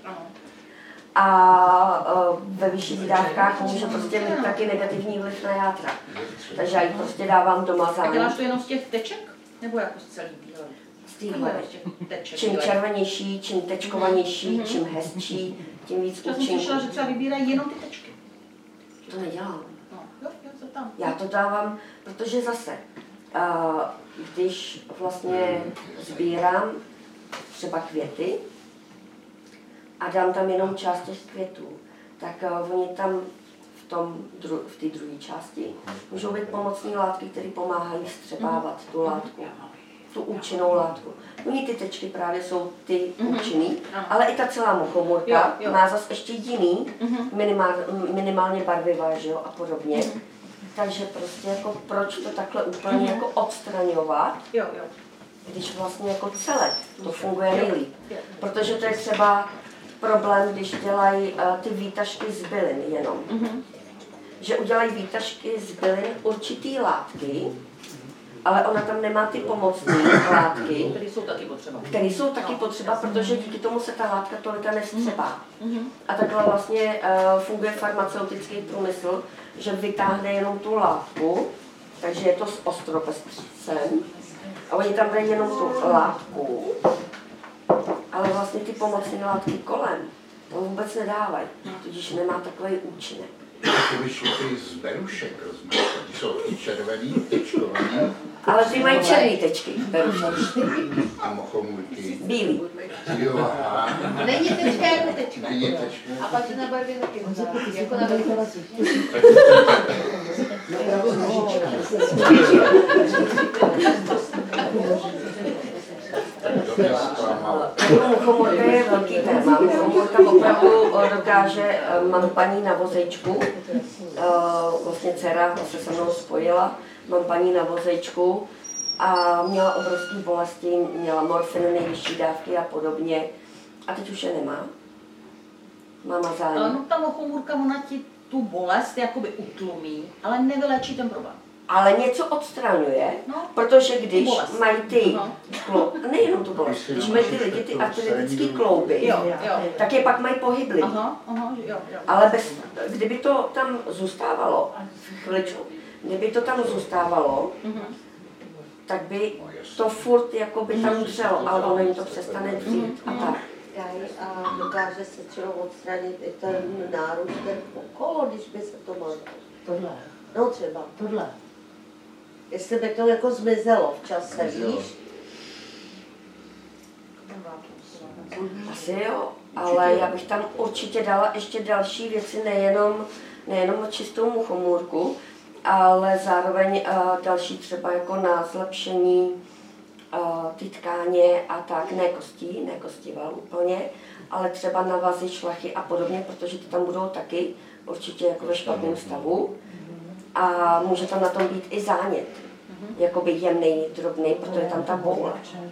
a uh, ve vyšších dávkách může prostě mít taky negativní vliv na játra. Takže já ji prostě dávám doma A zájem. děláš to jenom z těch teček? Nebo jako z celý bílé? Z téhle. Z těch teček. Čím bílé. červenější, čím tečkovanější, čím hezčí, tím víc Já jsem slyšela, že účinků. třeba vybírají jenom ty tečky. To nedělám. No, jo, jo, to tam. Já to dávám, protože zase, uh, když vlastně sbírám třeba květy a dám tam jenom část těch květů, tak uh, oni tam v tom dru- v té druhé části můžou být pomocné látky, které pomáhají vstřebávat tu látku, tu účinnou látku. Oni ty tečky právě jsou ty účinný, ale i ta celá muchomorka Jo, jo. má zase ještě jiný, minimál, minimálně barviva, že jo, a podobně. Takže prostě jako proč to takhle úplně jako odstraňovat, Jo, jo. když vlastně jako celek to funguje nejlíp. Protože to je třeba problém, když dělají uh, ty výtažky z bylin jenom. Že udělají výtažky z bylin určitý látky, ale ona tam nemá ty pomocné látky, Které jsou taky potřeba. které jsou taky potřeba, protože díky tomu se ta látka tolika nevstřebá. A takhle vlastně uh, funguje farmaceutický průmysl, že vytáhne jenom tu látku, takže je to s ostropestřicem, a oni tam dají jenom tu látku, ale vlastně ty pomocné látky kolem to vůbec nedávají, tudíž nemá takový účinek. Ty vyšly ty z berušek rozmanité, ty jsou ty červený, tečkovaný Ale ty mají černý tečky, berušky. a mochomůrky. Bílý. Jo, aha. Není tečka jako tečka. Není tečka. A pak na barvě taky hodá, jako na velikosti. To mě zklamalo. Muchomorka je velký téma. Muchomorka opravdu dokáže, mám paní na vozejčku, vlastně dcera se se mnou spojila, mám paní na vozejčku a měla obrovské bolesti, měla morfin, nejvyšší dávky a podobně. A teď už je nemá. Má Ale mazání. no ta mochomůrka, ona ti tu bolest jakoby utlumí, ale nevyléčí ten problém. Ale něco odstraňuje, No. protože když Bolest. mají ty, Aha. klo, nejenom tu bolest, když mají ty lidi ty artritické klouby, Jo, jo. tak je pak mají pohyblivý. Aha, aha, jo, jo. Ale bez, kdyby to tam zůstávalo, chviličku, kdyby to tam zůstávalo, tak by to furt jako by tam dřelo, ale ono jim to přestane dřít a tak. A dokáže se třeba odstranit i ten nárůst ten okolo, když by se to mohlo. Tohle, No třeba. tohle. Jestli by to jako zmizelo v čase, víš? Asi jo, ale já bych tam určitě dala ještě další věci, nejenom, nejenom čistou muchomůrku, ale zároveň uh, další třeba jako na zlepšení uh, ty tkáně a tak, ne kostí, ne kostival úplně, ale třeba na vazy, šlachy a podobně, protože ty tam budou taky určitě jako ve špatném stavu a může tam na tom být i zánět, jakoby jemnej, drobný, protože tam ta boule.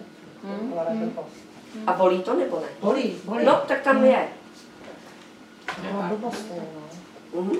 A bolí to nebo ne? Bolí, bolí. No, tak tam je. No, blbost, no. Mhm.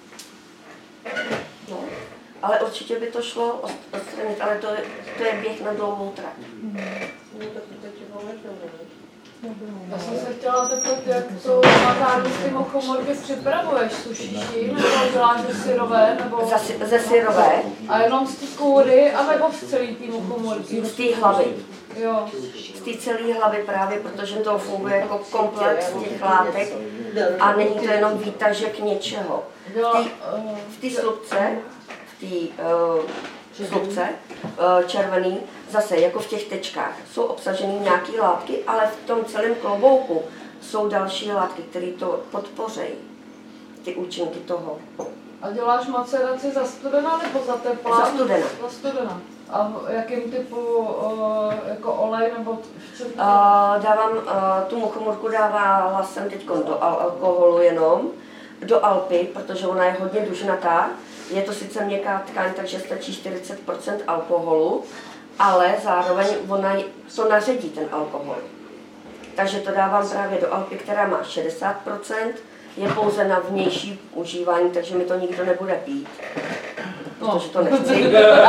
No, ale určitě by to šlo ost- odstranit, ale to je, to je běh na dlouhou trať. No tak to ti Já jsem se chtěla zeptat, jak to mazání z ty mochomorky připravuješ? Sušíš ji, nebo děláš ze syrové, nebo... Zase, ze syrové, A jenom z té kůry, anebo z celý té mochomorky? z té hlavy. Jo. Z té celé hlavy právě, protože to funguje jako komplex těch látek a není to jenom výtažek něčeho. Dělá, Ty- uh, V té slupce, v té uh, slupce uh, červený, zase jako v těch tečkách, jsou obsaženy nějaké látky, ale v tom celém klobouku jsou další látky, které to podpořejí, ty účinky toho. a děláš maceraci za studena nebo za tepla? Za studena. Za studena. A v jakém typu, uh, jako olej nebo v čem? Uh, dávám, uh, tu muchomorku dávala jsem teď do al- alkoholu jenom, do Alpy, protože ona je hodně dužnatá. Je to sice měkká tkáň, takže stačí čtyřicet procent alkoholu, ale zároveň ona to naředí ten alkohol. Takže to dávám právě do alpy, která má šedesát procent, je pouze na vnější užívání, takže mi to nikdo nebude pít. Protože to nechci.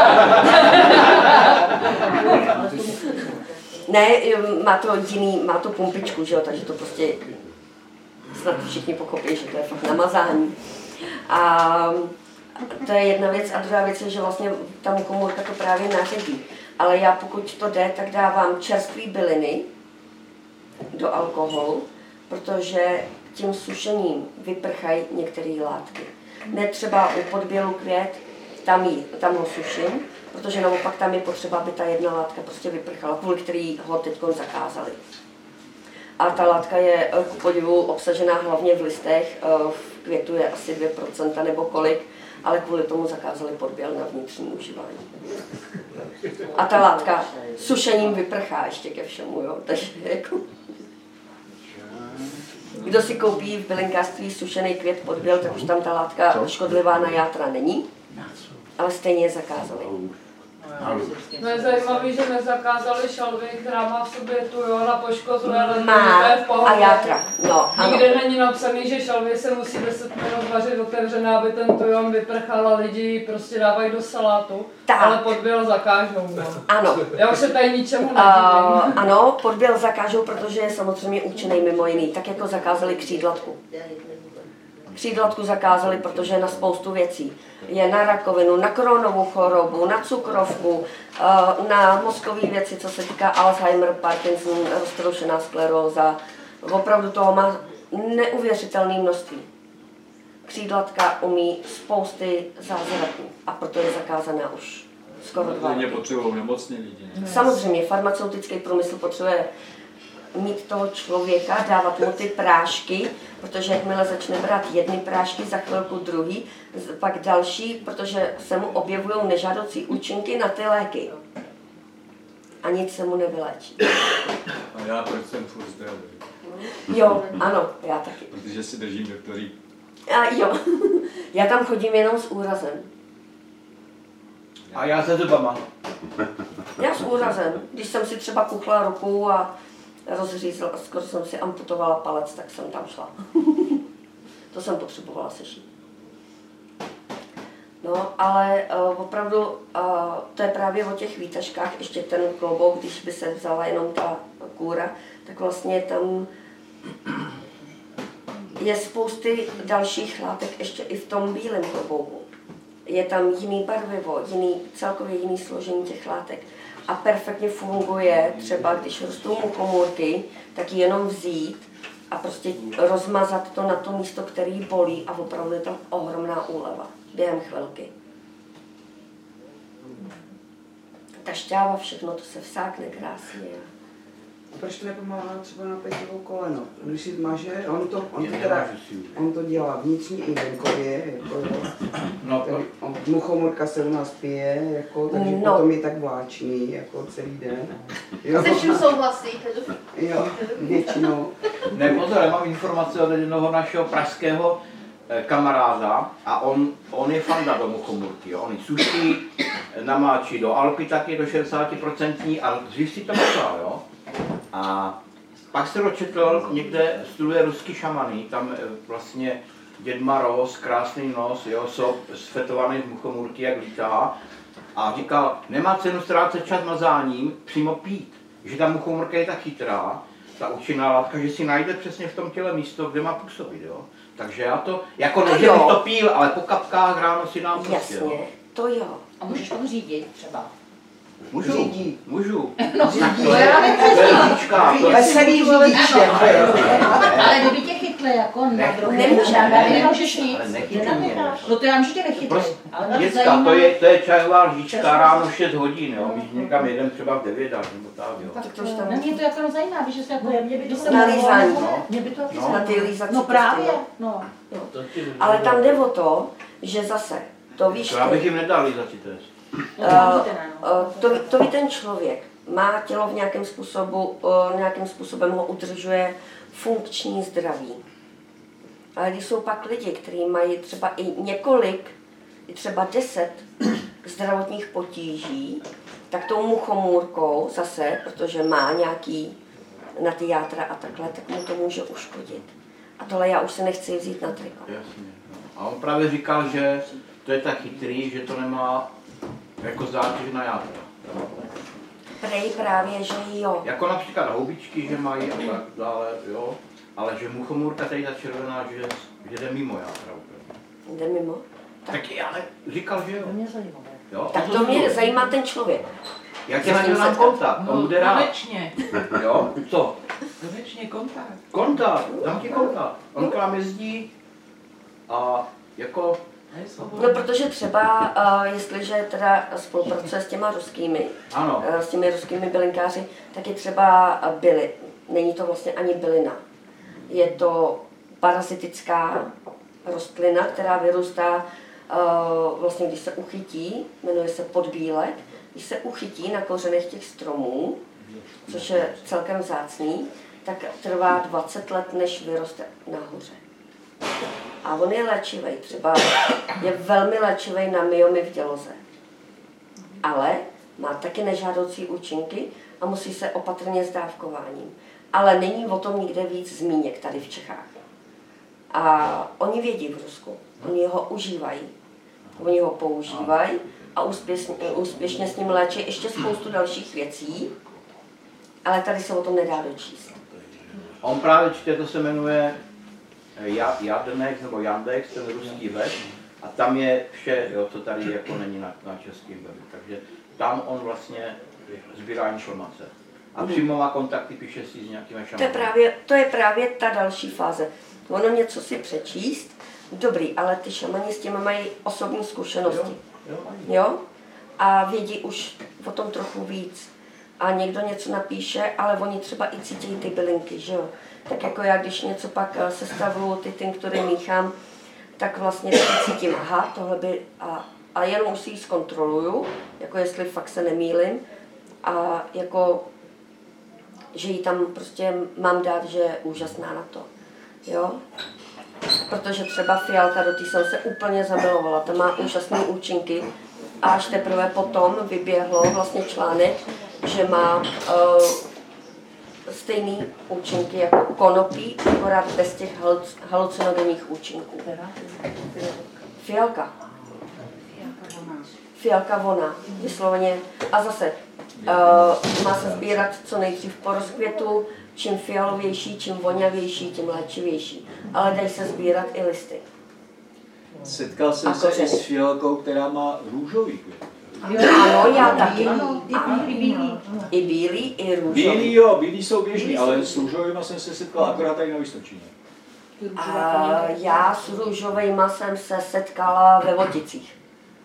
Ne, má to jiný, má to pumpičku, že jo, takže to prostě snad všichni pochopí, že to je fakt namazání. A to je jedna věc. A druhá věc je, že vlastně ta muchomorka to právě naředí. Ale já pokud to jde, tak dávám čerstvé byliny do alkoholu, protože tím sušením vyprchají některé látky. Ne třeba u podbělu květ, tam, jí, tam ho suším, protože naopak tam je potřeba, aby ta jedna látka prostě vyprchala, kvůli který ho teď zakázali. A ta látka je ku podivu obsažená hlavně v listech, v květu je asi dvě procenta nebo kolik, ale kvůli tomu zakázali podběl na vnitřní užívání. A ta látka sušením vyprchá ještě ke všemu, jo, takže jako... Kdo si koupí v bylinkářství sušený květ podběl, tak už tam ta látka škodlivá na játra není, ale stejně je zakázali. No je zajímavý, že nezakázali šalvy, která má v sobě tu jo, na poškozuje, ale má to je v pohodě. a játra, no, ano. Nikde není napsaný, že šalvy se musí deset minut vařit otevřené, aby ten tujom vyprchal a lidi prostě dávají do salátu, tak. Ale podběl zakážou. No. Ano. Já už se tady ničemu nedivím. Uh, ano, podběl zakážou, protože je samozřejmě účinný mimo jiný, tak jako zakázali křídlatku. Křídlatku zakázali, protože je na spoustu věcí. Je na rakovinu, na Crohnovu chorobu, na cukrovku, na mozkové věci, co se týká Alzheimer, Parkinson, roztroušená skleróza. Opravdu toho má neuvěřitelné množství. Křídlatka umí spousty zázraků a proto je zakázaná už skoro dva roky. Potřebují nemocní lidi. Samozřejmě, farmaceutický průmysl potřebuje mít toho člověka, dávat mu ty prášky, protože jakmile začne brát jedny prášky, za chvilku druhý, pak další, protože se mu objevují nežádoucí účinky na ty léky. A nic se mu nevyléčí. A já proč jsem furt zdravý? Jo, ano, já taky. Protože si držím doktorí. A jo, já tam chodím jenom s úrazem. A já se zubama. Já s úrazem. Když jsem si třeba kuchla ruku a rozřízla, skoro jsem si amputovala palec, tak jsem tam šla. To jsem potřebovala sešít. No, ale uh, opravdu uh, to je právě o těch výtažkách, ještě ten klobouk, když by se vzala jenom ta kůra, tak vlastně tam je spousty dalších látek ještě i v tom bílém klobouku. Je tam jiný barvivo, jiný, celkově jiný složení těch látek. A perfektně funguje, třeba když rostou muchomůrky, tak jenom vzít a prostě rozmazat to na to místo, který bolí a opravdu je tam ohromná úleva během chvilky. Ta šťáva, všechno, to se vsákne krásně. Proč to nepomáhá třeba na pětivou koleno? Když si maže, on to, on to, teda, on to dělá vnitřně i venkově, jako, no, on, muchomorka se u nás pije, jako, takže no. Potom je tak vláčný, jako celý den. Jo. Se vším souhlasíte? Jo, většinou. Ne, pozor, já mám informace od jednoho našeho pražského kamaráda a on, on je fanda do muchomorky, on ji suší, namáčí do Alpy taky do šedesát procent a dřív si to myslel, jo. A pak se dočetl, někde studuje ruský šamany, tam vlastně děd Maroz, krásný nos, jo, sop sfetovaný z muchomůrky, jak lítá. A říkal, nemá cenu ztrácet čas mazáním, přímo pít. Že ta muchomůrka je tak chytrá, ta účinná látka, že si najde přesně v tom těle místo, kde má působit, jo. Takže já to, jako ne, že bych to píl, ale po kapkách ráno si dám prostě, jo. Jasně, to jo. A můžeš potom řídit třeba? Můžu, řídí. můžu. No, řídí. To já to je veselý řidič. Ale kdyby tě chytli jako na druhé, nemůžeš nic. No to já vím, že tě nechytli. Děcka, to je, to je čajová lžička ráno v šest hodin, jo. Když někam jedem třeba v devět až nebo tak, jo. Tak to no, mě to jako zajímá, víš, že se jako, mě by to na lízání. Mě by to no. Na ty lízací. No právě, no. Ale tam jde o to, že zase, to víš to já bych jim nedal lízací test. Uh, uh, to, to ví ten člověk. Má tělo v nějakém způsobu, uh, nějakým způsobem ho udržuje funkční zdraví. Ale když jsou pak lidi, kteří mají třeba i několik, i třeba deset zdravotních potíží, tak tou muchomůrkou zase, protože má nějaký na ty játra a takhle, tak mu to může uškodit. A tohle já už se nechci vzít na triko. Jasně. No. A on právě říkal, že to je tak chytrý, že to nemá jako zátěž na játra. Prej právě, že jo. Jako například houbičky, že mají a tak dále, jo. Ale že muchomůrka tady ta červená, že, že jde mimo játra úplně. Jde mimo? Tak, tak já ne, říkal, že jo. To mě zajímavé. Jo? Tak to mě zajímá ten člověk. Já tě na něj mám kontakt, on bude rád. Konečně. Jo, co? Konečně kontakt. Kontakt, dám ti kontakt. On k nám jezdí a jako... No protože třeba, uh, jestliže teda spolupracuje s těma ruskými, ano. Uh, s těmi ruskými bylinkáři, tak je třeba byli. Není to vlastně ani bylina. Je to parazitická rostlina, která vyrůstá uh, vlastně, když se uchytí, jmenuje se podbílek, když se uchytí na kořenech těch stromů, což je celkem vzácný, tak trvá dvacet let, než vyroste nahoře. A on je léčivý, třeba je velmi léčivý na myomy v děloze. Ale má taky nežádoucí účinky a musí se opatrně s dávkováním. Ale není o tom nikde víc zmíněk tady v Čechách. A oni vědí v Rusku, oni ho užívají, oni ho používají a úspěšně, úspěšně s ním léčí ještě spoustu dalších věcí, ale tady se o tom nedá dočíst. On právě čte, to se jmenuje Jadnex nebo Yandex, ten ruský web, a tam je vše, jo, co tady jako není na, na českém webu. Takže tam on vlastně sbírá informace. A přímo má kontakty, píše si s nějakými šamany. To je právě, to je právě ta další fáze. Ono něco si přečíst, dobrý, ale ty šamani s tím mají osobní zkušenosti. Jo, jo? A vědí už o tom trochu víc. A někdo něco napíše, ale oni třeba i cítí ty bylinky, že jo? Tak jako já, když něco pak sestavuju, ty tinktury míchám, tak vlastně cítím, aha, tohle by, a, a jenom už si ji zkontroluju, jako jestli fakt se nemýlim, a jako, že ji tam prostě mám dát, že je úžasná na to, jo? Protože třeba fialka, do té jsem se úplně zamilovala, ta má úžasné účinky, a až teprve potom vyběhlo vlastně článek, že má uh, stejný účinky jako konopí, akorát bez těch halucinogenních účinků. Fialka. Fialka vona, vysloveně. A zase, uh, má se sbírat co nejdřív po rozkvětu, čím fialovější, čím voňavější, tím léčivější. Ale dají se sbírat i listy. Setkal jsem se i s fialkou, která má růžový květ. Ano, já taky. Ano, i bílý. I bílý, i růžový. Bílý jo, bílý jsou běžný, ale s růžovýma jsem se setkal akorát tady na Vysočině. A já s růžovejma jsem se setkala ve Voticích.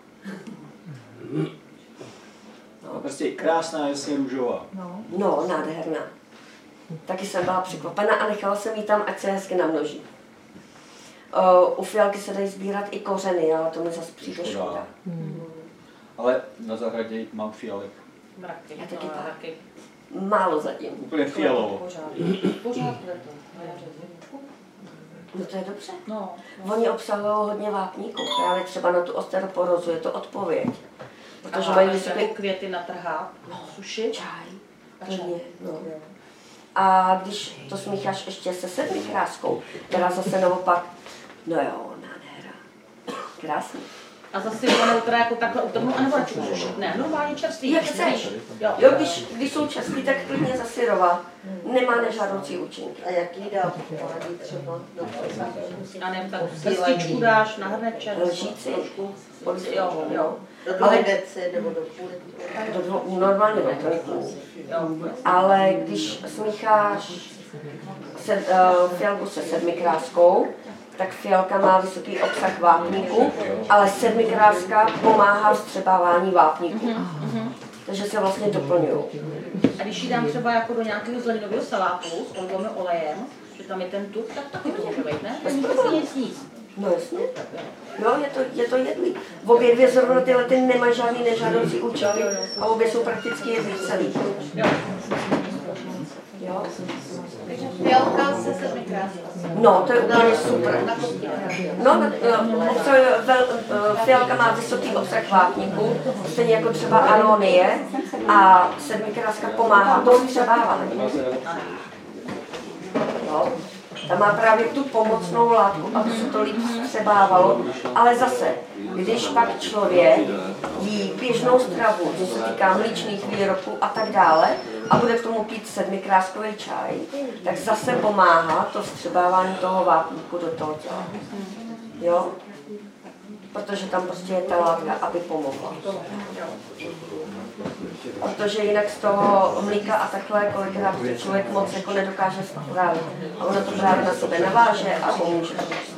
No, prostě krásná, jasně růžová. No, no, nádherná. Taky jsem byla překvapena a nechala jsem ji tam, ať se hezky namnoží. Uh, u fialky se dají sbírat i kořeny, ale to mi zase přijde škoda. Hmm. Ale na zahradě mám fialek. Mraky. Já taky tak. Málo zatím. Úplně fialovo. Pořád No to je dobře. No, no. Oni obsahují hodně vápníků, právě třeba na tu osteoporózu je to odpověď. Protože mají vysoké květy natrhá, sušit. Čaj. Hodně, no. A když to smícháš ještě se sedmikráskou, která zase naopak, no jo, nádhera. Krásný. A zase je neutrá jako takhle utrhnout, anebo radši usušit? Ne, normálně čerstvý. Jak chceš. Jo, jo když, když jsou čerstvý, tak klidně zasyrova. Nemá nežádoucí účinky. A jaký dál poradí třeba? Já nevím, tak prstičku dáš na hrneček, lžíci, trošku. Jo, jo. Do dvou deci nebo do půl do dvou, normálně do půl. Ale když smícháš se, uh, fialku se sedmikráskou, tak fialka má vysoký obsah vápníku, ale sedmikráska pomáhá vstřebávání vápníku. Mm-hmm. Takže se vlastně doplňují. A když ji dám třeba jako do nějakého zeleninového salátu s olivovým olejem, že tam je ten tuk, tak taky to může být, ne? To může nic nic. No jasně. Jo, je to, je to jedlý. V obě dvě zrovna tyhle ty nemají žádný nežádoucí účinky a obě jsou prakticky jedlý celý. Jo. Jo? Takže fialka se sedmi krásky. No, to je úplně super. No, no obsah, vel, fialka má vysoký obsah vápníků, stejně jako třeba aronie a sedmikráska pomáhá to vstřebávání. No, ta má právě tu pomocnou látku, aby se to líp vstřebávalo, ale zase, když pak člověk jí běžnou stravu, co se týká mléčných výrobků a tak dále, a bude k tomu pít sedmikráskový čaj, tak zase pomáhá to vstřebávání toho vápníku do toho těla. Jo? Protože tam prostě je ta látka, aby pomohla. Protože jinak z toho mlíka a takhle kolikrát člověk moc jako nedokáže spravit. A ono to právě na sebe naváže a pomůže.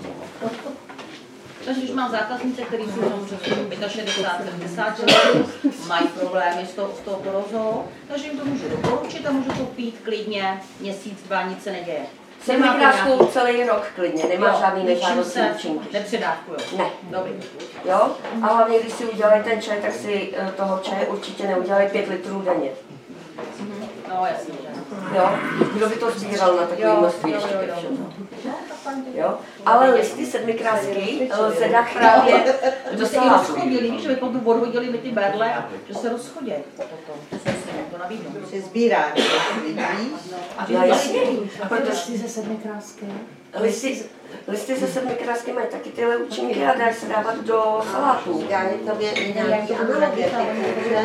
Takže když mám zákaznice, které jsou šedesát pět sedmdesát let, mají problémy s tou, s tou porózou, takže jim to můžu doporučit a můžu to pít klidně měsíc, dva, nic se neděje. Sedmikrásku celý rok klidně, nemá jo, žádný nežádoucí účinky. Nepředávkuju. Ne. Dobrý. Jo? A hlavně, když si udělají ten čaj, tak si toho čaje určitě neudělají pět litrů denně. No jasně. Jo? Kdo by to sbíral na takové množství ještě ke všemu? Jo? Ale listy sedmikrásky se dá právě do salátu. Že by potom odhodili mi ty berle a že se rozchodí potom. To nabídnu. Si sbíráš lidí. No jasně. Protože listy ze sedmikrásky. Listy, listy ze sedmikrásky mají taky tyhle účinky a dají se dávat do salátů. Ideálně tam je i nějaký analogetiky, že?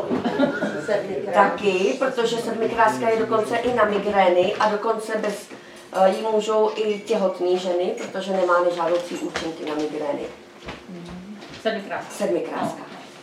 Taky, protože sedmikráska je dokonce i na migrény a dokonce bez jí můžou i těhotné ženy, protože nemá nežádoucí účinky na migrény. Sedmikráska. Sedmikráska.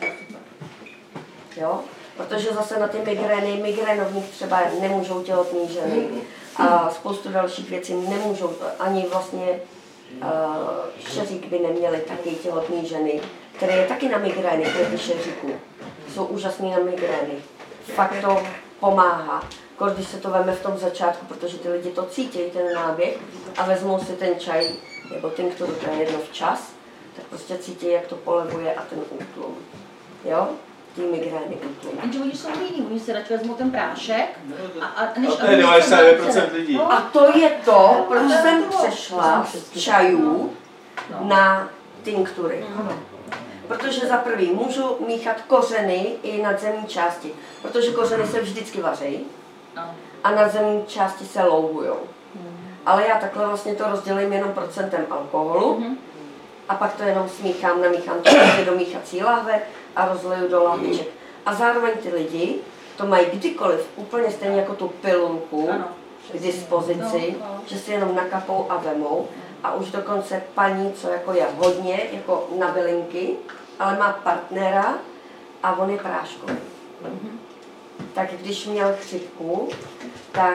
Jo? Protože zase na ty migrény, migrénovních třeba nemůžou těhotné ženy a spoustu dalších věcí nemůžou, ani vlastně uh, šeřík by neměly taky těhotné ženy, které je taky na migrény, které šeříků. Jsou úžasný na migrény. Fakt to pomáhá. Když se to veme v tom začátku, protože ty lidi to cítí, ten náběh, a vezmou si ten čaj, nebo tinkturu, to je jedno včas, tak prostě cítí, jak to polevuje a ten útlum. Jo? Ty migrény útlum. Jenže oni jsou jiní, oni si radši vezmou ten prášek a, a než... To je devadesát devět procent lidí. A to je to, proč jsem přešla z čajů na tinktury. Protože za prvý můžu míchat kořeny i nadzemní části, protože kořeny se vždycky vaří a nadzemní části se louhujou. Ale já takhle vlastně to rozdělím jenom procentem alkoholu a pak to jenom smíchám, namíchám to do míchací lahve a rozleju do lahviček. A zároveň ty lidi to mají kdykoliv, úplně stejně jako tu pilulku k dispozici, že si jenom nakapou a vemou. A už dokonce paní, co jako je hodně, jako na bylinky, ale má partnera a on je práškový. Mm-hmm. Tak když měl chřipku, tak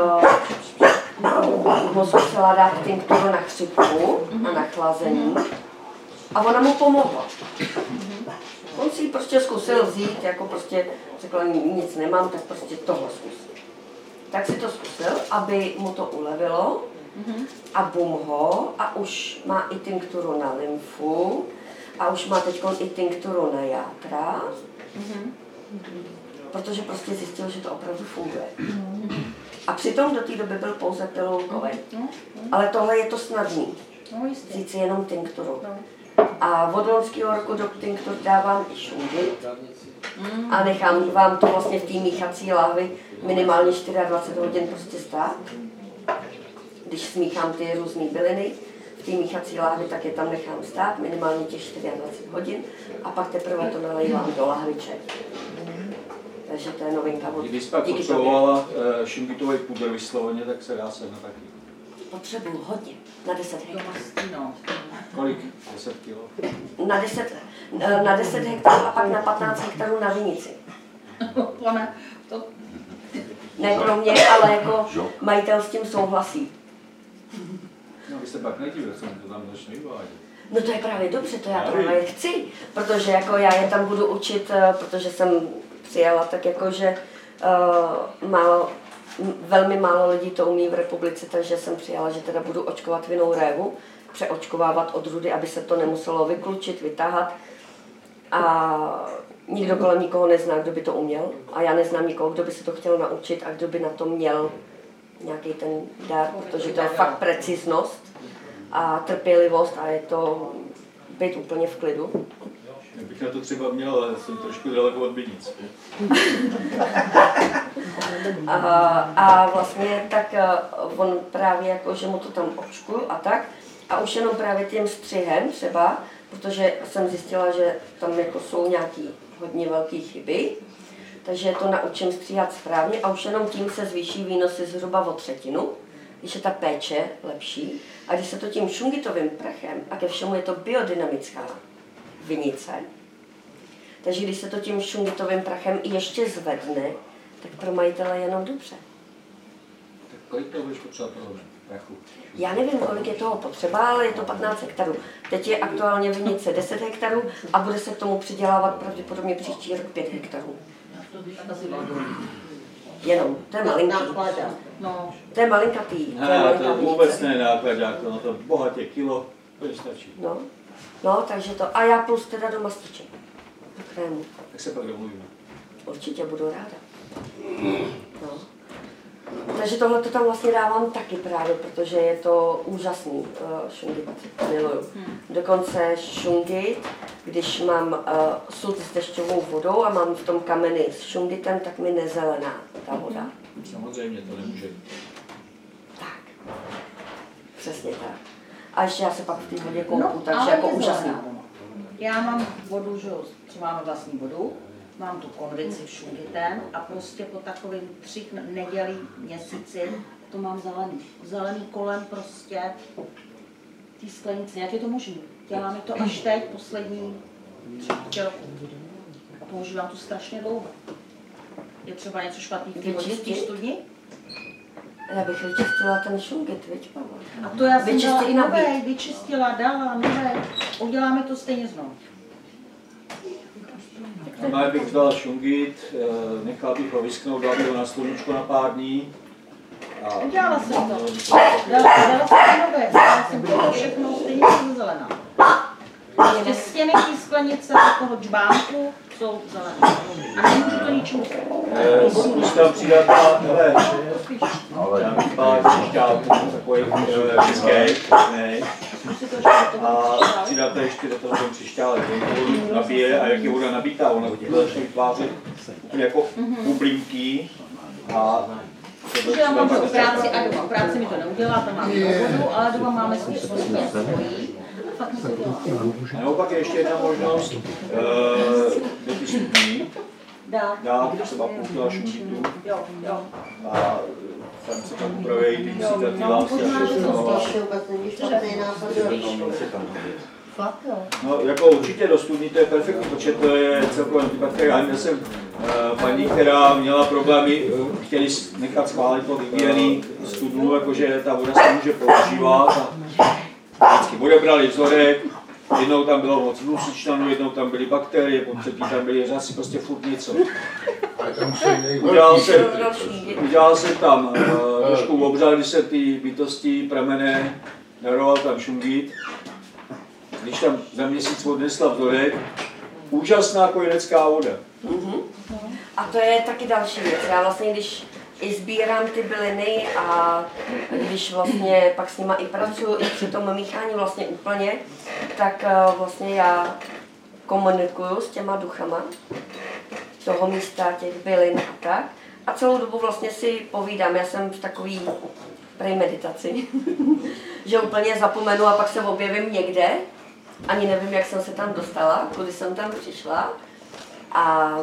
uh, mu zkusila dát tinkturu na chřipku a na chlazení a ona mu pomohla. Mm-hmm. On si ji prostě zkusil vzít, jako prostě řekl, nic nemám, tak prostě tohle zkus. Tak si to zkusil, aby mu to ulevilo. Mm-hmm. A bum ho, a už má i tinkturu na lymfu, a už má teď i tinkturu na játra, mm-hmm. protože prostě zjistil, že to opravdu funguje. Mm-hmm. A přitom do té doby byl pouze pilulkový. Mm-hmm. Ale tohle je to snadný, vzít si jenom tinkturu. No. A od loňského roku do tinktur dávám i šundlit mm-hmm. a nechám vám to vlastně v té míchací lahvi minimálně dvacet čtyři hodin prostě stát. Když smíchám ty různé byliny v té míchací lahvi, tak je tam nechám stát minimálně těch dvacet čtyři hodin a pak teprve to nalejvám do lahviček. Takže to je novinka od Když pak potřebovala šungitový pudr vysloveně, tak se dá se na taky. Potřebuju hodně, na deset hektarů. Kolik? deset kilo? Na deset, na deset hektarů a pak na patnáct hektarů na vinici. Ne pro mě, ale jako majitel s tím souhlasí. No, vy se pak nedívejte, co to tam začne vyvádět. No to je právě dobře, to já právě chci, protože jako já je tam budu učit, protože jsem přijela tak jako, že uh, málo, velmi málo lidí to umí v republice, takže jsem přijela, že teda budu očkovat vinnou révu, přeočkovávat odrůdy, aby se to nemuselo vyklučit, vytáhat. A nikdo kolem nikoho nezná, kdo by to uměl. A já neznám nikoho, kdo by se to chtěl naučit a kdo by na to měl nějaký ten dar, protože to je fakt preciznost a trpělivost a je to být úplně v klidu. Já bych na to třeba měl, ale jsem trošku daleko od Binic. a, a vlastně tak on právě jako, že mu to tam očkuju a tak a už jenom právě tím střihem třeba, protože jsem zjistila, že tam jako jsou nějaký hodně velké chyby, takže to naučím stříhat správně a už jenom tím se zvýší výnosy zhruba o třetinu, když je ta péče lepší. A když se to tím šungitovým prachem, a ke všemu je to biodynamická vinice, takže když se to tím šungitovým prachem ještě zvedne, tak pro majitele je jenom dobře. Tak kolik to budeš potřeba toho prachu? Já nevím, kolik je toho potřeba, ale je to patnáct hektarů. Teď je aktuálně vinice deset hektarů a bude se k tomu přidělávat pravděpodobně příští rok pět hektarů. Jenom, to je malinký. No. To je malinkatý. To je Ne, malinká to vinice. vůbec ne nákladák, to na to bohatě kilo, to je stačí. No. no, takže to. A já plus teda do mastiček. Do krému. Tak se pak domluvíme. Určitě budu ráda. No. Takže tohle to tam vlastně dávám taky právě, protože je to úžasný. Uh, šungit miluju. Dokonce šungit, když mám uh, sud s dešťovou vodou a mám v tom kameny s šungitem, tak mi nezelená ta voda. Samozřejmě, to nemůže. Tak. Přesně tak. A ještě já se pak v té vodě koupu, No, takže ale jako je úžasný. zelená. Já mám vodu, že jo, třeba máme vlastní vodu, mám tu konvici v šungitem a prostě po takovým třích nedělí, měsíci to mám zelený. Zelený kolem prostě té sklenice. Jak je to možné? Děláme to až teď, poslední tři roku. A používám to strašně dlouho. Je třeba něco špatný v té vodě, v té studni? Já bych vyčistila ten šungit, viď, Pavel? A to já jsem dala Vyčistit i na novej, byt. vyčistila, dala novej. Uděláme to stejně znovu. Normálně bych vzal šungit, nechal bych ho vyschnout, dal bych ho na sluníčko na pár dní. A... Udělala jsem to. Dala, dala jsem to nové, dala jsem to všechno, stejně jsem zelená. Prostě stěny té sklenice do toho džbánku jsou zelené. A nemůžu to ničemu. Zkus tam přidat na, hele, dám pár křišťálků, takových fiských, ne. A přidáte ještě do toho ten křišťálek, on vodu nabíje a jak je voda nabítá, ona bude začne vytvářet úplně jako bublinky a Protože já mám v práci a doma. V práci mi to neudělá, tam mám vodu, ale doma máme svůj svojí svojí. Fakt mi to dělá. A naopak je ještě jedna možnost, do ty studní dát třeba půl kila šungitu a tam se tam upraví ty musíte ty lásky a všechno. No, jako určitě do studní to je perfektní, protože to je celkově antibakteriální. Já jsem uh, paní, která měla problémy, uh, chtěli nechat schválit to vybíjený studnu, jakože ta voda se může používat a vždycky odebrali vzorek, jednou tam bylo moc dusičnanu, jednou tam byly bakterie, po třetí tam byly řasy, prostě furt něco. Udělal jsem, udělal jsem tam uh, trošku obřad, když se ty bytosti pramené, daroval tam šungit. Když tam za měsíc odnesla vzorek, úžasná kojenecká voda. Mm-hmm. A to je taky další věc. Já vlastně, když i sbírám ty byliny a když vlastně pak s nima i pracuji, i při tom míchání vlastně úplně, tak vlastně já komunikuju s těma duchama toho místa, těch bylin a tak. A celou dobu vlastně si povídám, já jsem v takový prej meditaci, že úplně zapomenu a pak se objevím někde. Ani nevím, jak jsem se tam dostala, kudy jsem tam přišla a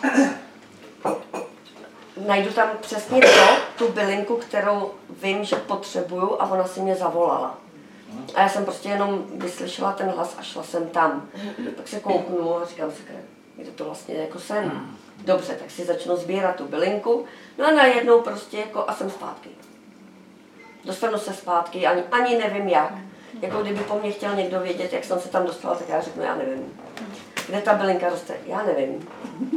najdu tam přesně to, tu bylinku, kterou vím, že potřebuju a ona si mě zavolala. A já jsem prostě jenom vyslyšela ten hlas a šla jsem tam. Tak se kouknu a říkám si, je to vlastně jako sen. Dobře, tak si začnu sbírat tu bylinku, no a najednou prostě jako a jsem zpátky. Dostanu se zpátky, ani, ani nevím jak. Jako kdyby po mně chtěl někdo vědět, jak jsem se tam dostala, tak já řeknu, já nevím. Kde ta bylinka roste? Já nevím.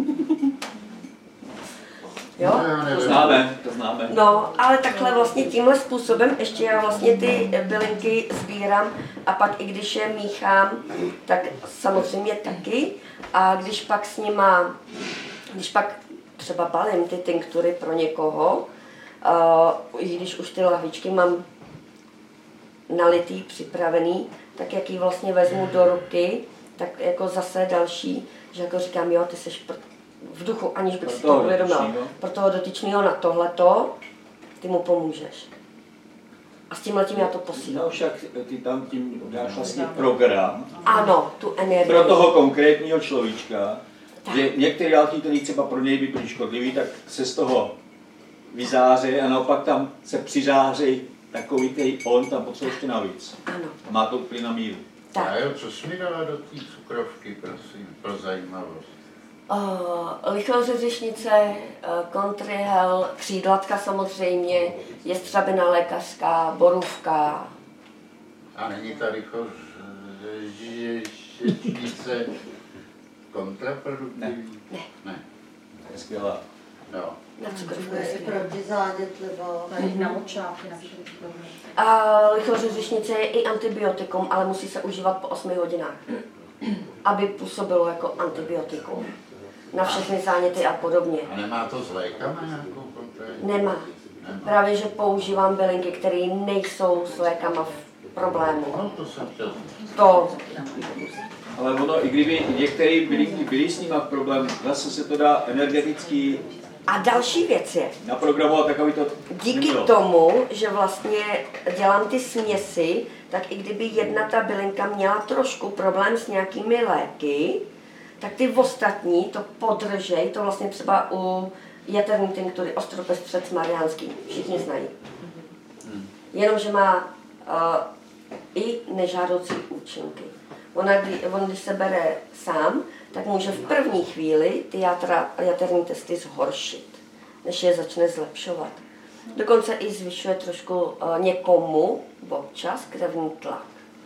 Jo? To známe, to známe. No, ale takhle vlastně tímhle způsobem ještě já vlastně ty bylinky sbírám a pak i když je míchám, tak samozřejmě taky. A když pak s nima, když pak třeba balím ty tinktury pro někoho, Uh, I když už ty lahvičky mám nalitý, připravený, tak jak ji vlastně vezmu do ruky, tak jako zase další, že jako říkám, jo, ty seš v duchu, aniž bych si to uvědomila. Pro toho dotyčného na tohleto, ty mu pomůžeš. A s tímhletím já to posílám. No však ty tam tím dáš vlastně program. Ano, tu energii. Pro toho konkrétního človíčka, tak. Že některé látky, které třeba pro něj by byly škodlivý, tak se z toho vyzáří a naopak tam se přizáří takový, který on tam potřebuje ještě navíc. Ano. Má to úplně na míru. Tak. A jo, co jsi mi dala do té cukrovky, prosím, pro zajímavost? Uh, lichlořeřišnice, uh, kontrihel, křídlatka samozřejmě, jestřabina lékařská, borůvka. A není ta lichlořeřišnice kontraproduktivní? Ne. Ne. Je skvělá. Jo. Na cukrovku je proti zánětlivo. Na močáky například. A lichlořeřišnice je i antibiotikum, ale musí se užívat po osmi hodinách, aby působilo jako antibiotikum. Na všechny záněty a podobně. A nemá to s lékama nějakou konkrétní? Nemá. Nemá. Právě, že používám bylinky, které nejsou s lékama v problému. No, to jsem chtěl. To. Ale ono, i kdyby některé bylinky byly s nima v problém, zase se to dá energeticky. A další věc je, naprogramovat takový to díky nebylo. tomu, že vlastně dělám ty směsi, tak i kdyby jedna ta bylinka měla trošku problém s nějakými léky, tak ty ostatní to podržej, to vlastně třeba u jaterní tinktury ostropestřec mariánský, všichni znají. Jenomže má uh, i nežádoucí účinky. Ona, kdy, on, když se bere sám, tak může v první chvíli ty játra, jaterní testy zhoršit, než je začne zlepšovat. Dokonce i zvyšuje trošku uh, někomu občas krevní tlak.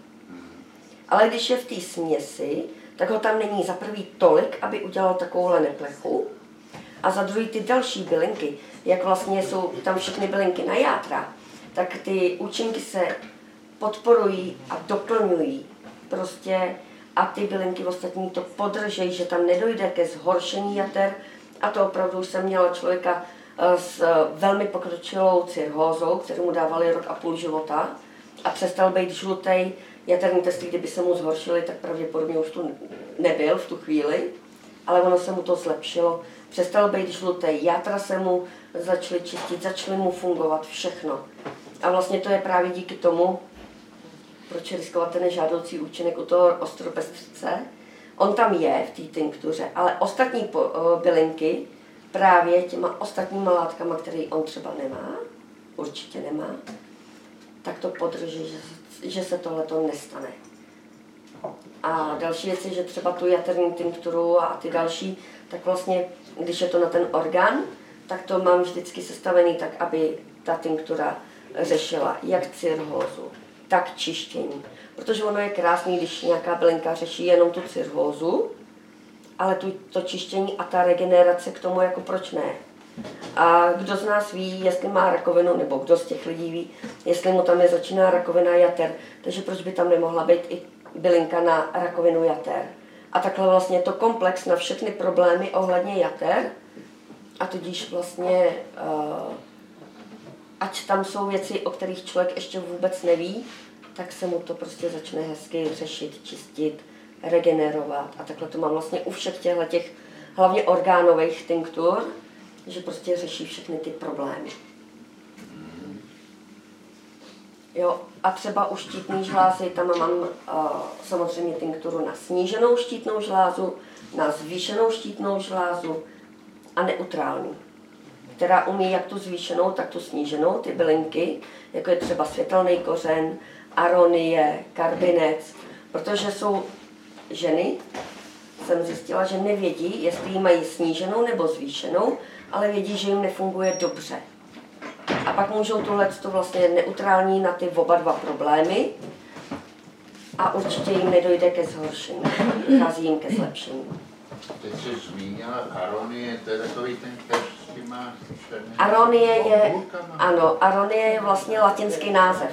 Ale když je v té směsi, tak ho tam není za prvý tolik, aby udělal takovouhle neplechu. A za druhý ty další bylinky, jak vlastně jsou tam všechny bylinky na játra, tak ty účinky se podporují a doplňují. Prostě a ty bylinky ostatní to podržejí, že tam nedojde ke zhoršení jater. A to opravdu už jsem měla člověka s velmi pokročilou cirhózou, kterou mu dávali rok a půl života a přestal být žlutej. Jaterní testy, kdyby se mu zhoršily, tak pravděpodobně už tu nebyl v tu chvíli, ale ono se mu to zlepšilo. Přestal být žlutej, játra se mu začaly čistit, začaly mu fungovat všechno. A vlastně to je právě díky tomu, proč riskovat ten nežádoucí účinek u toho ostropestřice. On tam je v té tinktuře, ale ostatní bylinky právě těma ostatníma látkama, které on třeba nemá, určitě nemá, tak to podrží, že, že se tohleto nestane. A další věc je, že třeba tu jaterní tinkturu a ty další, tak vlastně, když je to na ten orgán, tak to mám vždycky sestavený tak, aby ta tinktura řešila jak cirhózu, tak čištění. Protože ono je krásný, když nějaká bylinka řeší jenom tu cirhózu, ale tu, to čištění a ta regenerace k tomu jako proč ne. A kdo z nás ví, jestli má rakovinu, nebo kdo z těch lidí ví, jestli mu tam nezačíná rakovina jater, takže proč by tam nemohla být i bylinka na rakovinu jater. A takhle vlastně je to komplex na všechny problémy ohledně jater. A tudíž vlastně, uh, ať tam jsou věci, o kterých člověk ještě vůbec neví, tak se mu to prostě začne hezky řešit, čistit, regenerovat. A takhle to mám vlastně u všech těchto těch hlavně orgánových tinktur, že prostě řeší všechny ty problémy. Jo, a třeba u štítné žlázy, tam mám uh, samozřejmě tinkturu na sníženou štítnou žlázu, na zvýšenou štítnou žlázu a neutrální, která umí jak tu zvýšenou, tak tu sníženou, ty bylinky, jako je třeba světelný kořen, aronie, karbinec, protože jsou ženy, jsem zjistila, že nevědí, jestli ji mají sníženou nebo zvýšenou, ale vědí, že jim nefunguje dobře. A pak můžou tohleto vlastně neutrální na ty oba dva problémy a určitě jim nedojde ke zhoršení, dochází jim ke zlepšení. Teď jsi zmínila aronie, to je takový ten, který s těma Aronie je, ano, aronie je vlastně latinský název.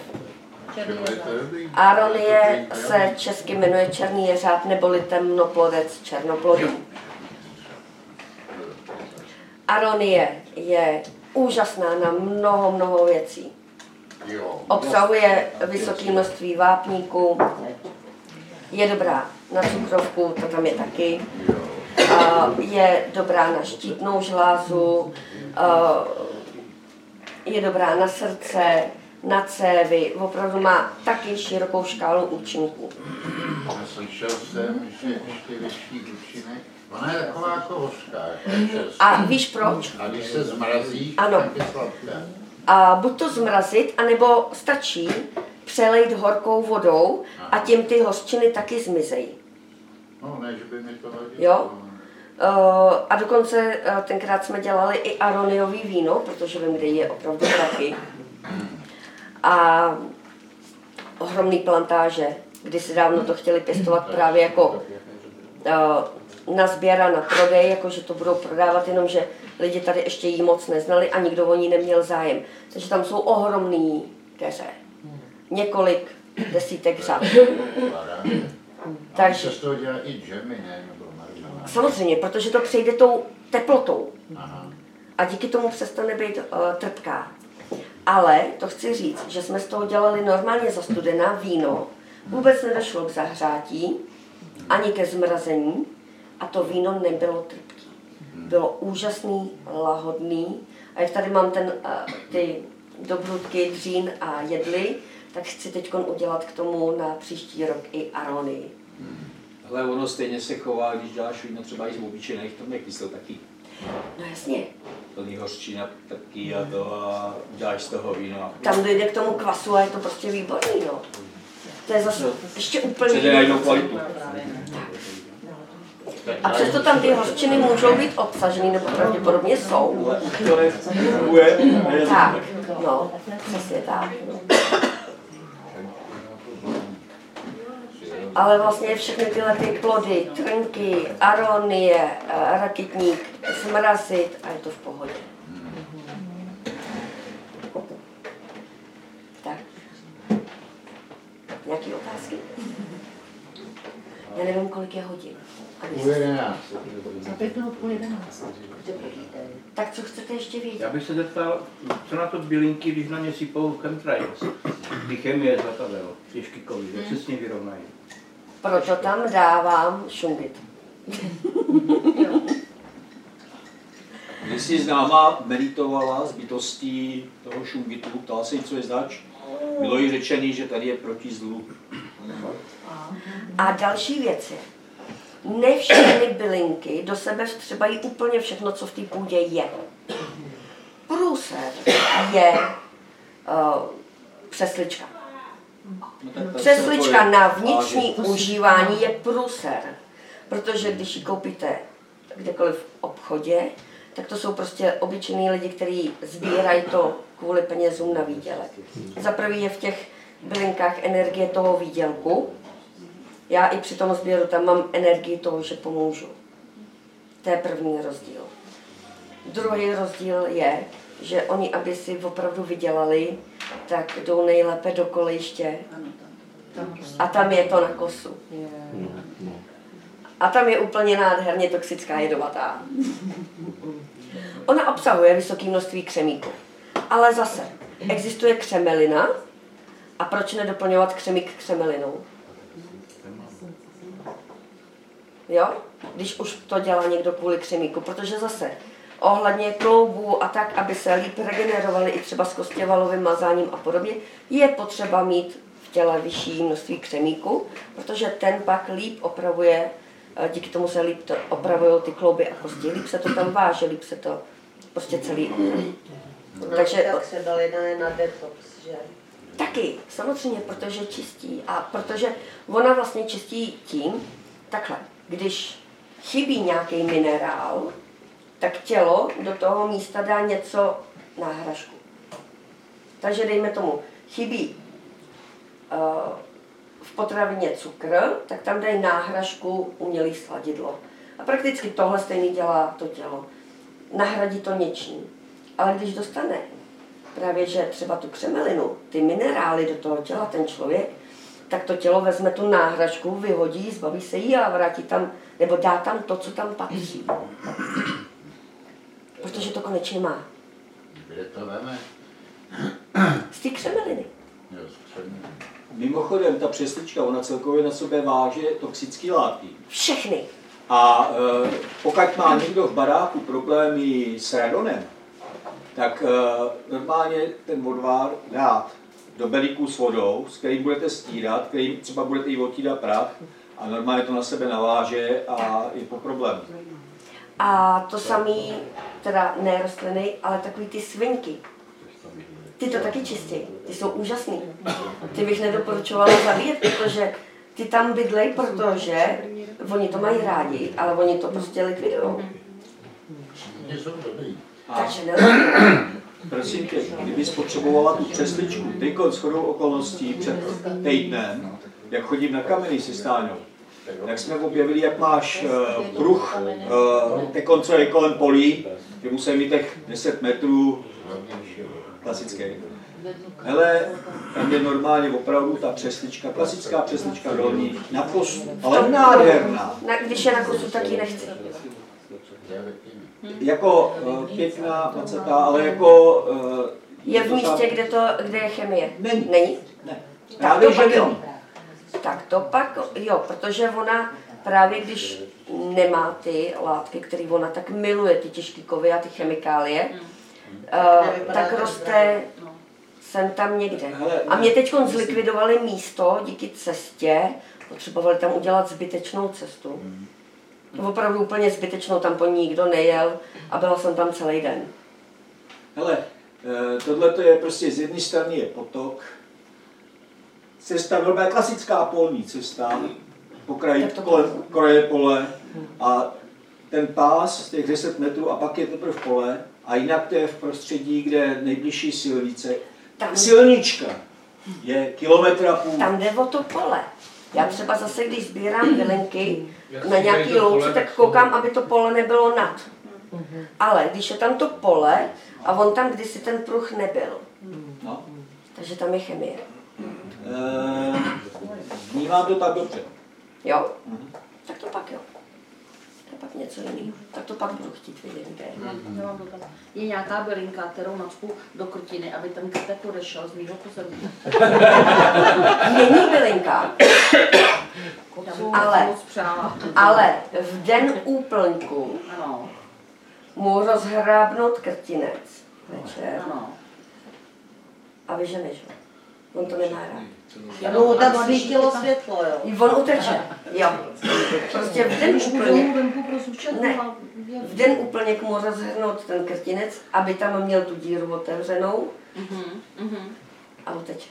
Aronie se česky jmenuje černý jeřáb neboli temnoplodec černoplodný. Aronie je úžasná na mnoho, mnoho věcí. Obsahuje vysoké množství vápníků, je dobrá na cukrovku, to tam je taky, je dobrá na štítnou žlázu, je dobrá na srdce, na cévy, opravdu má taky širokou škálu účinků. Slyšel jsem, že ještě větší účinek. Ona je taková jako hořká. A víš proč? A když se zmrazí, ano. tak je sladká. A buď to zmrazit, anebo stačí přelejt horkou vodou a tím ty hořčiny taky zmizejí. No, ne, že by mi to vadilo. Jo? Uh, a dokonce uh, tenkrát jsme dělali i aroniový víno, protože vím, kde je opravdu taky. A ohromný plantáže, kdy si dávno to chtěli pěstovat právě jako uh, na sběr a na prodej, jako že to budou prodávat, jenom že lidi tady ještě jí moc neznali a nikdo o ní neměl zájem. Takže tam jsou ohromný keře. Několik desítek řad. Takže se to dělá i džemy, ne? Samozřejmě, protože to přejde tou teplotou. A díky tomu přestane být uh, trpká. Ale to chci říct, že jsme z toho dělali normálně zastudená víno. Vůbec nedošlo k zahřátí, ani ke zmrazení. A to víno nebylo trpké. Bylo úžasný, lahodný. A jak tady mám ten, uh, ty dobrutky, dřín a jedli, tak chci teď udělat k tomu na příští rok i aronii. Ale ono stejně se chová, když děláš víno třeba i z obyčejných, to nekysel taky. No jasně. Plný hořčina, trpký a to a děláš z toho víno. Tam dojde k tomu kvasu a je to prostě výborný, no. To je zase no, ještě úplně jiný. Přijde na kvalitu. A přesto tam ty hořčiny můžou být obsažený, nebo pravděpodobně jsou. To nefunguje. Tak, no, přesně tak. Ale vlastně všechny tyhle ty plody, trnky, aronie, rakitník, zmrazit a je to v pohodě. Tak. Nějaké otázky? Já nevím, kolik je hodin. Půl jedenáct. Za pět minut půl jedenáct. Tak co chcete ještě vědět? Já bych se zeptal, co na to bylinky, když na ně sypou chemtrails, ty chemie zlatavého, těžkýkový, jak se s ním vyrovnají? Proto tam dávám šungit. Když jsi známá meditovala z bytostí toho šungitu, ptala se jí, co je zač, bylo jí řečený, že tady je proti zlu. A další věc je, ne všechny bylinky do sebe vstřebají úplně všechno, co v té půdě je. Průser je uh, přeslička. Přeslička na vnitřní užívání je průser, protože když ji koupíte kdekoliv v obchodě, tak to jsou prostě obyčejní lidi, kteří sbírají to kvůli penězům na výdělek. Za prvý je v těch bylinkách energie toho výdělku. Já i při tom sběru tam mám energii toho, že pomůžu. To je první rozdíl. Druhý rozdíl je, že oni, aby si opravdu vydělali, tak jdou nejlépe do kolejiště a tam je to na kosu. A tam je úplně nádherně toxická jedovatá. Ona obsahuje vysoké množství křemíku. Ale zase, existuje křemelina a proč nedoplňovat křemík křemelinou? Jo? Když už to dělá někdo kvůli křemíku, protože zase ohledně kloubů a tak, aby se líp regenerovaly i třeba s kostěvalovým mazáním a podobně, je potřeba mít v těle vyšší množství křemíku, protože ten pak líp opravuje, díky tomu se líp opravují ty klouby a kosti, líp se to tam váže, líp se to prostě celý. No, takže tak se dali na detox, že? Taky, samozřejmě, protože čistí a protože ona vlastně čistí tím, takhle, když chybí nějaký minerál, tak tělo do toho místa dá něco náhražku. Takže dejme tomu, chybí uh, v potravině cukr, tak tam dají náhražku umělý sladidlo. A prakticky tohle stejný dělá to tělo. Nahradí to něčím. Ale když dostane právě, že třeba tu křemelinu, ty minerály do toho těla ten člověk, tak to tělo vezme tu náhražku, vyhodí, zbaví se jí a vrátí tam, nebo dá tam to, co tam patří. Protože to konečně má. Kde to veme? Z té křemeliny. Jo, z křemeliny. Mimochodem, ta přeslička, ona celkově na sobě váže toxické látky. Všechny. A e, pokud má někdo v baráku problémy s radonem, tak e, normálně ten odvár dát do belíku s vodou, s kterým budete stírat, kterým třeba budete jí otírat prach a normálně to na sebe naváže a je po problému. A to samý, teda ne rostliny, ale takový ty svinky. Ty to taky čistí, ty jsou úžasný. Ty bych nedoporučovala zabíjet, protože ty tam bydlej, protože oni to mají rádi, ale oni to prostě likvidujou. Takže nelze. Prosím tě, kdybys potřebovala tu přesličku, teďko shodou okolností před týdnem, jak chodím na kameny se Stáňou, tak jsme objevili, jak máš uh, pruh, uh, tekon, co je kolem polí, že musí mít těch deset metrů, klasický. Hele, tam je normálně opravdu ta přeslička, klasická přeslička dolní, na kosu, ale nádherná. Na, když je na kosu, tak ji nechci. Jako uh, pěkná, placatá, ale jako... Uh, je v místě, kde, to, kde je chemie? Není. Není? Ne. Tak Právě, to pak že jo. Tak to pak jo, protože ona právě když nemá ty látky, které ona tak miluje, ty těžké kovy a ty chemikálie, hmm. uh, tak roste sem tam někde. A mě teď zlikvidovali místo díky cestě, potřebovali tam udělat zbytečnou cestu. Opravdu úplně zbytečnou, tam po ní nikdo nejel a byla jsem tam celý den. Hele, tohle je prostě z jedné strany je potok, cesta, normálně klasická polní cesta, po kraji kolem kraje pole a ten pás těch deset metrů a pak je teprve pole a jinak to je v prostředí, kde nejbližší silnice. Tam, silnička je kilometr a půl. Tam jde o to pole. Já třeba zase, když sbírám bylinky na nějaký louce, tak koukám, aby to pole nebylo nad. Ale když je tam to pole a on tam kdysi ten pruh nebyl, no. Takže tam je chemie. Uh, vnímám to tak dobře. Jo? Uh-huh. Tak to pak jo. To je pak něco jiného. Tak to pak budu chtít vidět, kde je. Je nějaká bylinka, kterou nacpu do krtiny, aby ten krtek odešel z mýho pozoru. Není bylinka. ale, ale v den úplňku ano. mu rozhrábnout krtinec večer ano. a vyženeš ho. On to nemá rád. Aby mu tam svítilo světlo, jo? On uteče, jo. Prostě v den úplně, ne, v den úplně k mu rozhrnout ten krtinec, aby tam měl tu díru otevřenou a uteče.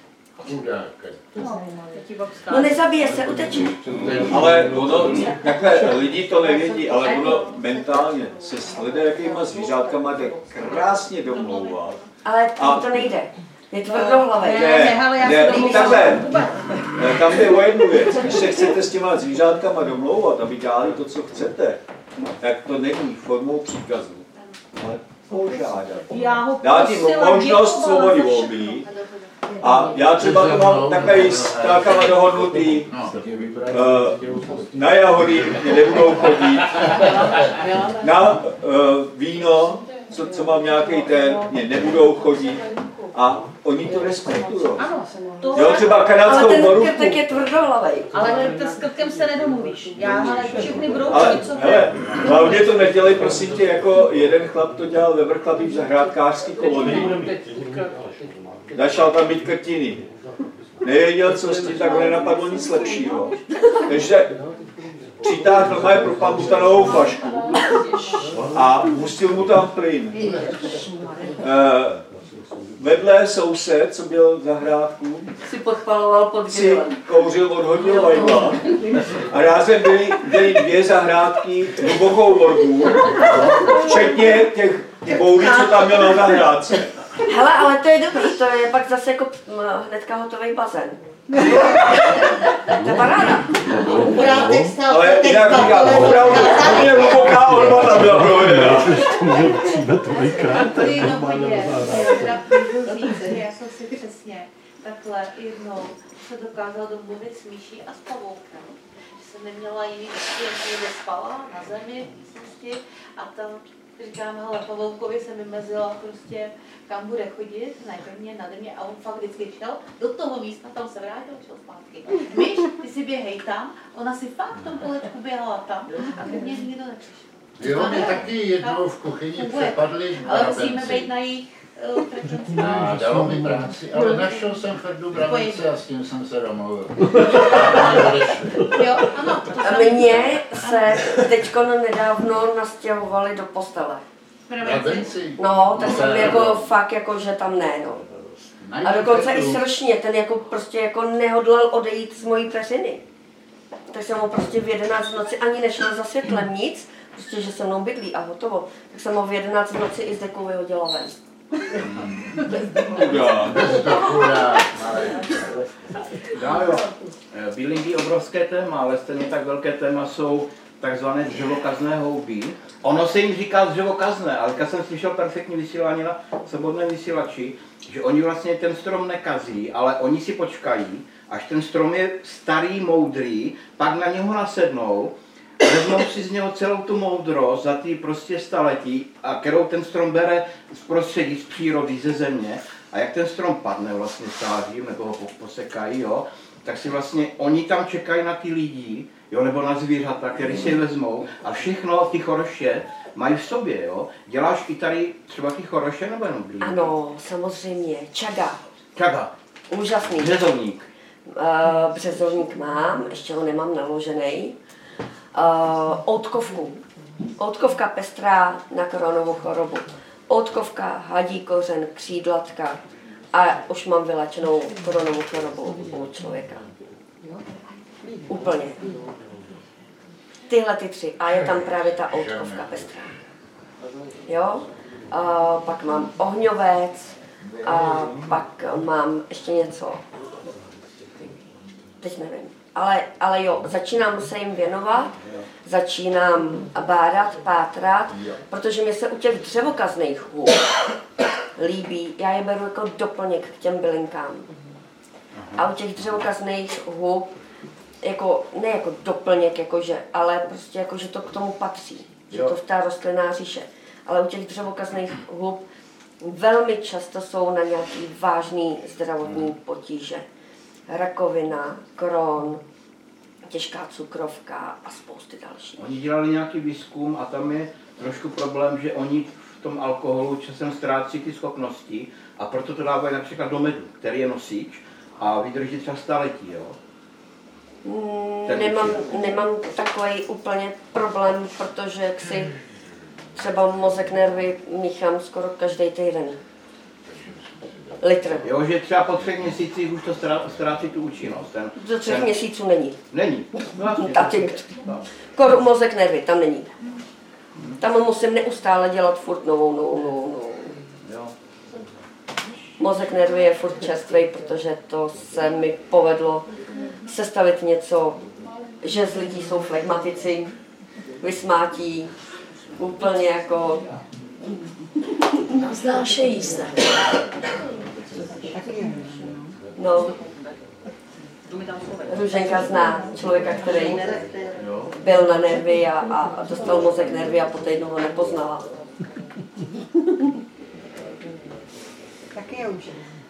No nezabije se, uteče. Ale ono, takhle lidi to nevědí, ale ono mentálně se s ledajakýma zvířátkama jde krásně domlouvat. Ale tam to nejde. Je tvrdohlavý. Ne, ne, ne, takhle. Tam jde o jednu věc. Když se chcete s těma zvířátkama domlouvat, aby dělali to, co chcete, tak to není formou příkazu, ale požádat. Dát jim možnost svobody volby. A já třeba to mám takový s ptákama dohodnutý, uh, na jahody mě nebudou chodit, na uh, víno, co, co mám nějaký ten, mě nebudou chodit. A oni to respektují. Jo, třeba kanadskou borůvku. Ale ten krtek je tvrdohlavej. Ale s krtkem se nedomluvíš. Já všechny budou ale, co hele, hlavně to nedělej, prosím tě, jako jeden chlap to dělal ve Vrchlabí v zahrádkářský kolonii. Začal tam být krtiny. Nevěděl, co s tím, tak ho nenapadlo nic lepšího. Takže přitáhl normálně propamutanovou flašku a pustil mu tam plyn. Vedle soused, co byl v zahrádku, si podpaloval pod si kouřil, odhodil vajgla a rázem byly, byly dvě zahrádky hlubokou morgu, včetně těch bouří, co tam měl na zahrádce. Hele, ale to je dobrý, to je pak zase jako hnedka hotový bazén. To je paráda. Ale jinak říkám, opravdu, hodně hluboká orba tam byla provedena. To je jenom vidět, já jsem si přesně takhle jednou se dokázala domluvit s myší a s pavoukem. Že jsem neměla jiný místě, jak někde spala na zemi v místnosti a tam říkám, hele, Pavoukovi jsem vymezila prostě, kam bude chodit, najde mě, nade mě a on fakt vždycky šel do toho místa, tam se vrátil, šel zpátky. Myš, ty si běhej tam, ona si fakt v tom kolečku běhala tam a ke mně nikdo nepřišel. Jo, mě taky jednou v kuchyni přepadli ale musíme být na jejich uh, frekvenci. No, dalo mi práci, ale našel jsem Ferdu Brabenci a s tím jsem se domluvil. Jo, ano. A mě se teďko nedávno nastěhovali do postele. Brabenci? No, tak jsem jako fakt jako, že tam ne, no. A dokonce i strašně, ten jako prostě jako nehodlal odejít z mojí peřiny. Tak jsem ho prostě v jedenáct v noci ani nešel za světlem nic, prostě, že se mnou bydlí a hotovo. Tak jsem ho v jedenáct v noci i z deku vyhodila ven. Já jo. Bílingí obrovské téma, ale stejně tak velké téma jsou takzvané dřevokazné houby. Ono se jim říká dřevokazné, ale když jsem slyšel perfektní vysílání na svobodném vysílači, že oni vlastně ten strom nekazí, ale oni si počkají, až ten strom je starý, moudrý, pak na něho nasednou, vezmou si z něho celou tu moudrost za ty prostě staletí, a kterou ten strom bere z prostředí, z přírody, ze země, a jak ten strom padne vlastně stářím, nebo ho posekají, jo, tak si vlastně oni tam čekají na ty lidi, jo, nebo na zvířata, který si je vezmou, a všechno ty choroše mají v sobě, jo. Děláš i tady třeba ty choroše, nebo jenom blíž? Ano, samozřejmě. Čaga. Čaga. Úžasný. Březovník. Uh, březovník mám, ještě ho nemám naložený. Uh, outkovku. Outkovka pestrá na koronovou chorobu. Outkovka, hadí kořen, křídlatka a už mám vylečenou koronovou chorobu u člověka. Úplně. Tyhle ty tři. A je tam právě ta outkovka pestrá. Jo? Uh, pak mám ohňovec a pak mám ještě něco. Teď nevím. Ale, ale jo, začínám se jim věnovat, začínám bádat, pátrat, protože mi se u těch dřevokazných hůb líbí, já je beru jako doplněk k těm bylinkám. A u těch dřevokazných hůb, jako, ne jako doplněk, jakože, ale prostě jako, že to k tomu patří, že to v ta rostlinná říše. Ale u těch dřevokazných hůb velmi často jsou na nějaký vážný zdravotní potíže. Rakovina, Crohn, těžká cukrovka a spousty dalších. Oni dělali nějaký výzkum a tam je trošku problém, že oni v tom alkoholu časem ztrácí ty schopnosti a proto to dávají například do medu, který je nosič a vydrží třeba staletí, jo? Mm, nemám, nemám takový úplně problém, protože jak si třeba mozek nervy míchám skoro každý týden. Litr. Jo, že třeba po třech měsících už to ztrácí tu účinnost. Ten, Do třech ten... měsíců není. Není. Vlastně. A ty, kor, mozek nervy, tam není. Tam musím neustále dělat furt novou, novou, novou, novou. Jo. Mozek nervy je furt čerstvej, protože to se mi povedlo sestavit něco, že z lidí jsou flegmatici, vysmátí, úplně jako... Vznášejí se. No, Růženka zná člověka, který byl na nervy a, a dostal mozek nervy a po týdnu ho nepoznala. Taky je už.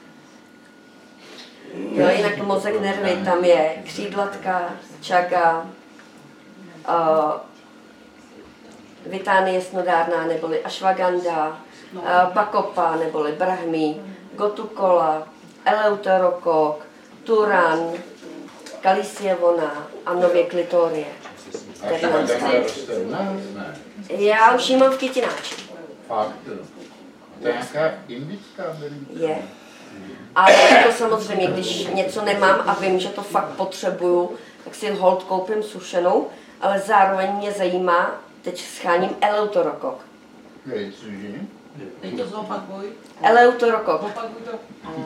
Jo, jinak mozek nervy, tam je křídlatka, čaga, uh, Vitánie snodárná neboli ashwagandha, uh, bakopa neboli brahmi, gotukola, eleuterokok, turan, kalisievona a nově klitorie. Já už ji mám v kytináči. Fakt? To je nějaká indická bylinka? Je. Ale jako samozřejmě, když něco nemám a vím, že to fakt potřebuju, tak si hold koupím sušenou, ale zároveň mě zajímá, teď scháním eleuterokok. Hej, cože? Teď to zopakuj. Eleuterokok. Zopakuj to.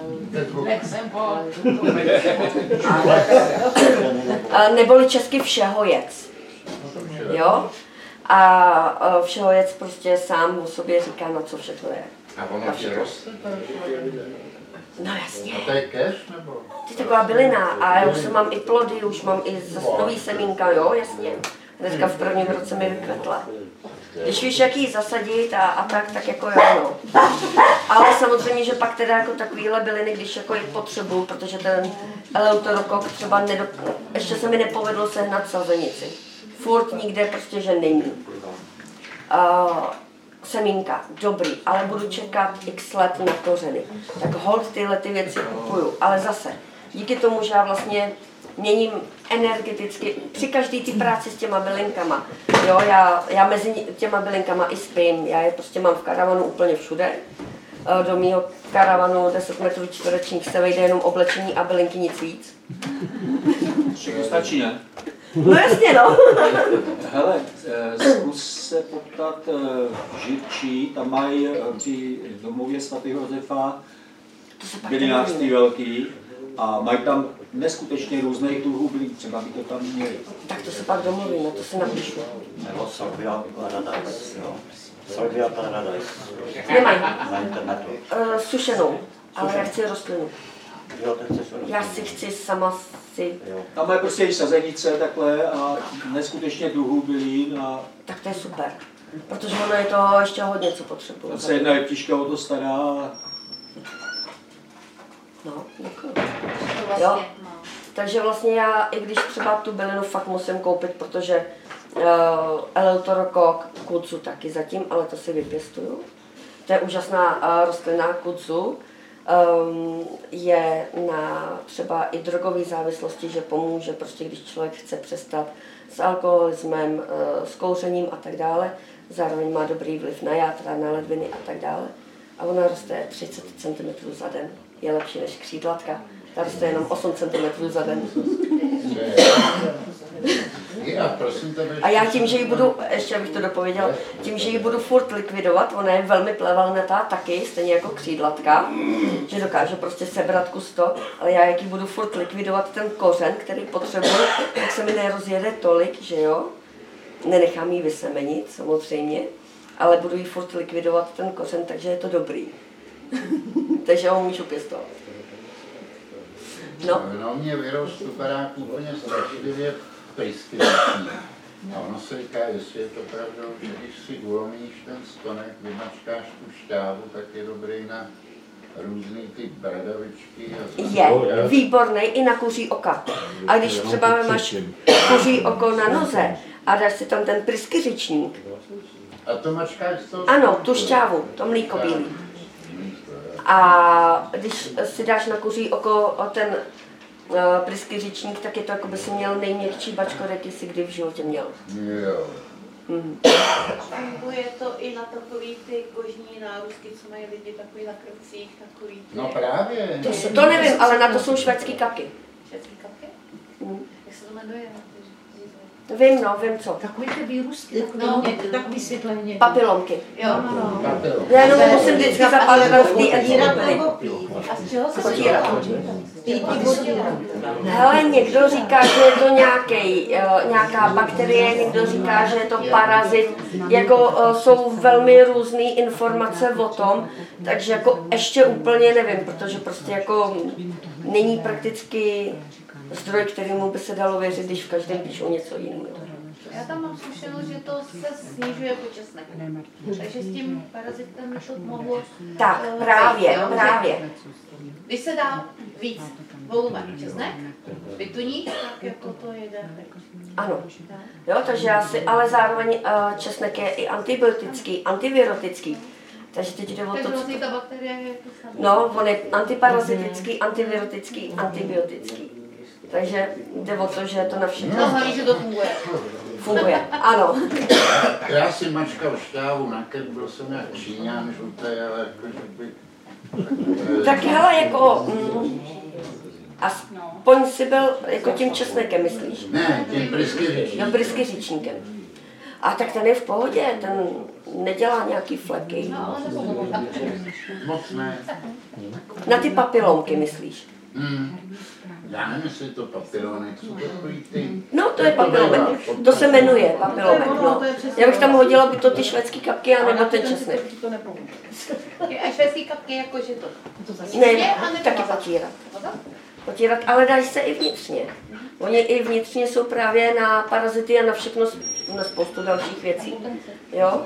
Neboli česky všehojec. Jo? A všehojec prostě sám o sobě říká, na co všechno je. A ono ti roste? No jasně. A to je cash nebo? To je taková bylina a já už mám i plody, už mám i nový semínka, jo, jasně. Dneska v prvním roce mi vykvetla. Když víš, jak jí zasadit a, a tak, tak jako jo, no. Ale samozřejmě, že pak teda jako takovýhle byliny, když jako je potřebuju, protože ten eleuterokok třeba nedo... ještě se mi nepovedlo sehnat sazenici. Furt nikde prostě, že není. Uh, semínka, dobrý, ale budu čekat x let na kořeny. Tak hold tyhle ty věci kupuju, ale zase, díky tomu, že já vlastně měním energeticky, při každé ty práci s těma bylinkama, jo, já, já mezi těma bylinkama i spím, já je prostě mám v karavanu úplně všude. Do mýho karavanu deset metrů čtverečních se vejde jenom oblečení a bylinky, nic víc. Všechno stačí, ne? No jasně, no. Hele, zkus se poptat Žirčí, tam mají při domově svatého Josefa bylinářství velký a mají tam neskutečně různých druhů bylin, třeba by to tam měli. Tak to se pak domluvíme, to si napíšu. Nebo Salvia Paradise, jo. Salvia Paradise. Nemají. Na internetu. Uh, sušenou, ale já chci rostlinu. Jo, teď chceš rostlinu. Já si chci sama si... Tam mají prostě i sazenice takhle a neskutečně druhů bylin a... Tak to je super, protože ono je toho ještě hodně, co potřebuje. Tam se jedna jeptiška o to stará a... No, děkuji. Jo. Takže vlastně já, i když třeba tu bylinu fakt musím koupit, protože uh, eleuterokok, kudzu taky zatím, ale to si vypěstuju. To je úžasná uh, rostlina kudzu. Um, je na třeba i drogové závislosti, že pomůže, prostě když člověk chce přestat s alkoholismem, uh, s kouřením a tak dále. Zároveň má dobrý vliv na játra, na ledviny a tak dále. A ona roste třicet centimetrů za den. Je lepší než křídlatka. Ta roste jenom osm centimetrů za den. A já tím, že ji budu, ještě abych to dopověděla, tím, že ji budu furt likvidovat, ona je velmi plevelnatá taky, stejně jako křídlatka, že dokáže prostě sebrat kus to, ale já jak ji budu furt likvidovat ten kořen, který potřebuji, tak se mi nerozjede tolik, že jo, nenechám ji vysemenit samozřejmě, ale budu ji furt likvidovat ten kořen, takže je to dobrý. Takže ho můžu pěstovat. No. No mě vyrostl barák úplně strašlivě pejsky. A ono se říká, jestli je to pravdou, že když si ulomíš ten stonek, vymačkáš tu šťávu, tak je dobrý na různý ty bradavičky. Je výborný i na kuří oka. A když třeba máš kuří oko na noze a dáš si tam ten pryskyřičník. A to mačkáš to? Ano, tu šťávu, to mlíko bílý. A když si dáš na kuří oko ten uh, pryskyřičník, tak je to, jako by si měl nejměkčí bačko, jaký jsi kdy v životě měl. Jo. Mm. Funguje to i na takový ty kožní nárůstky, co mají lidi takový na krcích, takový ty... No právě. To, to nevím, ale na to jsou švédský kapky. Švédský kapky? Mm. Jak se to jmenuje? Vím, no, vím co. Takový ty výrůstky, no, takový světleně. Papilonky. Jo, no. Já jenom musím vždycky zapálit v té encykopedii. A z čeho se Potírat. Hele, někdo říká, že je to nějaký, uh, nějaká bakterie, někdo říká, že je to parazit. Jako uh, jsou velmi různé informace o tom, takže jako ještě úplně nevím, protože prostě jako není prakticky zdroj, kterému by se dalo věřit, když v každém píšou něco jiného. Já tam mám zkušenost, že to se snižuje počasnek. Takže s tím parazitem to mohlo... Tak, právě, právě. Když se dá víc volumen česnek, vytuní, tak jako to jede. Ano. Jo, takže já si, ale zároveň uh, česnek je i antibiotický, antivirotický. Takže teď jde o to, takže co... vlastně ta bakterie je to samé. No, on je antiparazitický, antivirotický, antibiotický. Takže jde o to, že je to na všechno. No, hlavně, že to funguje. Funguje, ano. Já si mačkal šťávu na krk, byl jsem jak Číňan žlutý, ale jako, že by... Tak hele, jako... Mm, aspoň si byl jako tím česnekem, myslíš? Ne, tím pryskyřičníkem. No, pryskyřičníkem. A tak ten je v pohodě, ten nedělá nějaký fleky. No, ale nepomohlo. Moc ne. Na ty papilonky, myslíš? Hmm. Já nevím, jestli to papilonek, jsou takový ty... No, to je papilomek. To se jmenuje papilomek, no. Já bych tam hodila by to ty švédský kapky, anebo ten česnek. A švédský kapky, jakože to... Ne, taky potírat. potírat, ale dají se i vnitřně. Oni i vnitřně jsou právě na parazity a na všechno, na spoustu dalších věcí. Jo?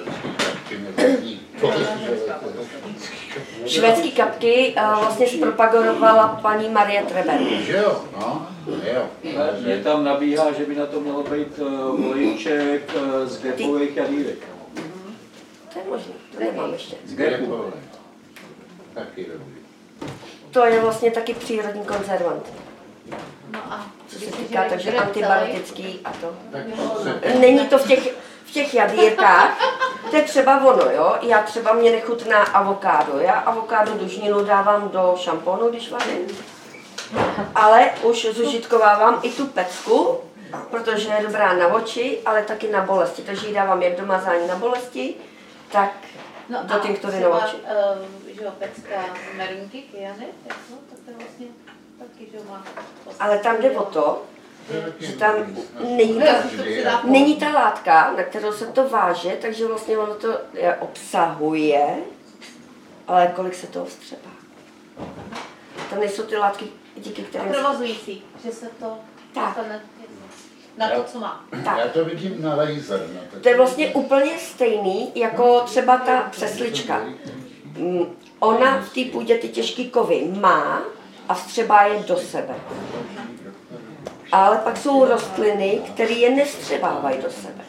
Švédský kapky uh, vlastně zpropagovala paní Marie Treber. Jo, no, jo. Mě tam nabíhá, že by na to mělo být uh, olejček uh, z grepových jadírek. To je možné, to nemám ještě. Z grepu. Taky dobrý. To je vlastně taky přírodní konzervant. No a Co se týká, takže antibiotický a to. Tak Není to v těch, v těch jadírkách, to je třeba ono, jo. Já třeba mě nechutná avokádo. Já avokádo dužninu dávám do šamponu, když vařím. Ale už zužitkovávám i tu pecku, protože je dobrá na oči, ale taky na bolesti. Takže ji dávám jak do mazání na bolesti, tak no do tinktury na oči. Uh, že jo, pecka merunky, kyany, tak to je vlastně taky, že má... Ale tam jde o to, že tam není ta, není ta látka, na kterou se to váže, takže vlastně ono to je, obsahuje, ale kolik se toho vstřebá. Tam nejsou ty látky, díky kterým... Provozující, že se to dostane na to, co má. Tak. Já to vidím na laser. Na to je vlastně úplně stejný, jako třeba ta přeslička. Ona v té půdě ty těžké kovy má a vstřebá je do sebe. Ale pak jsou rostliny, které je nevstřebávají do sebe.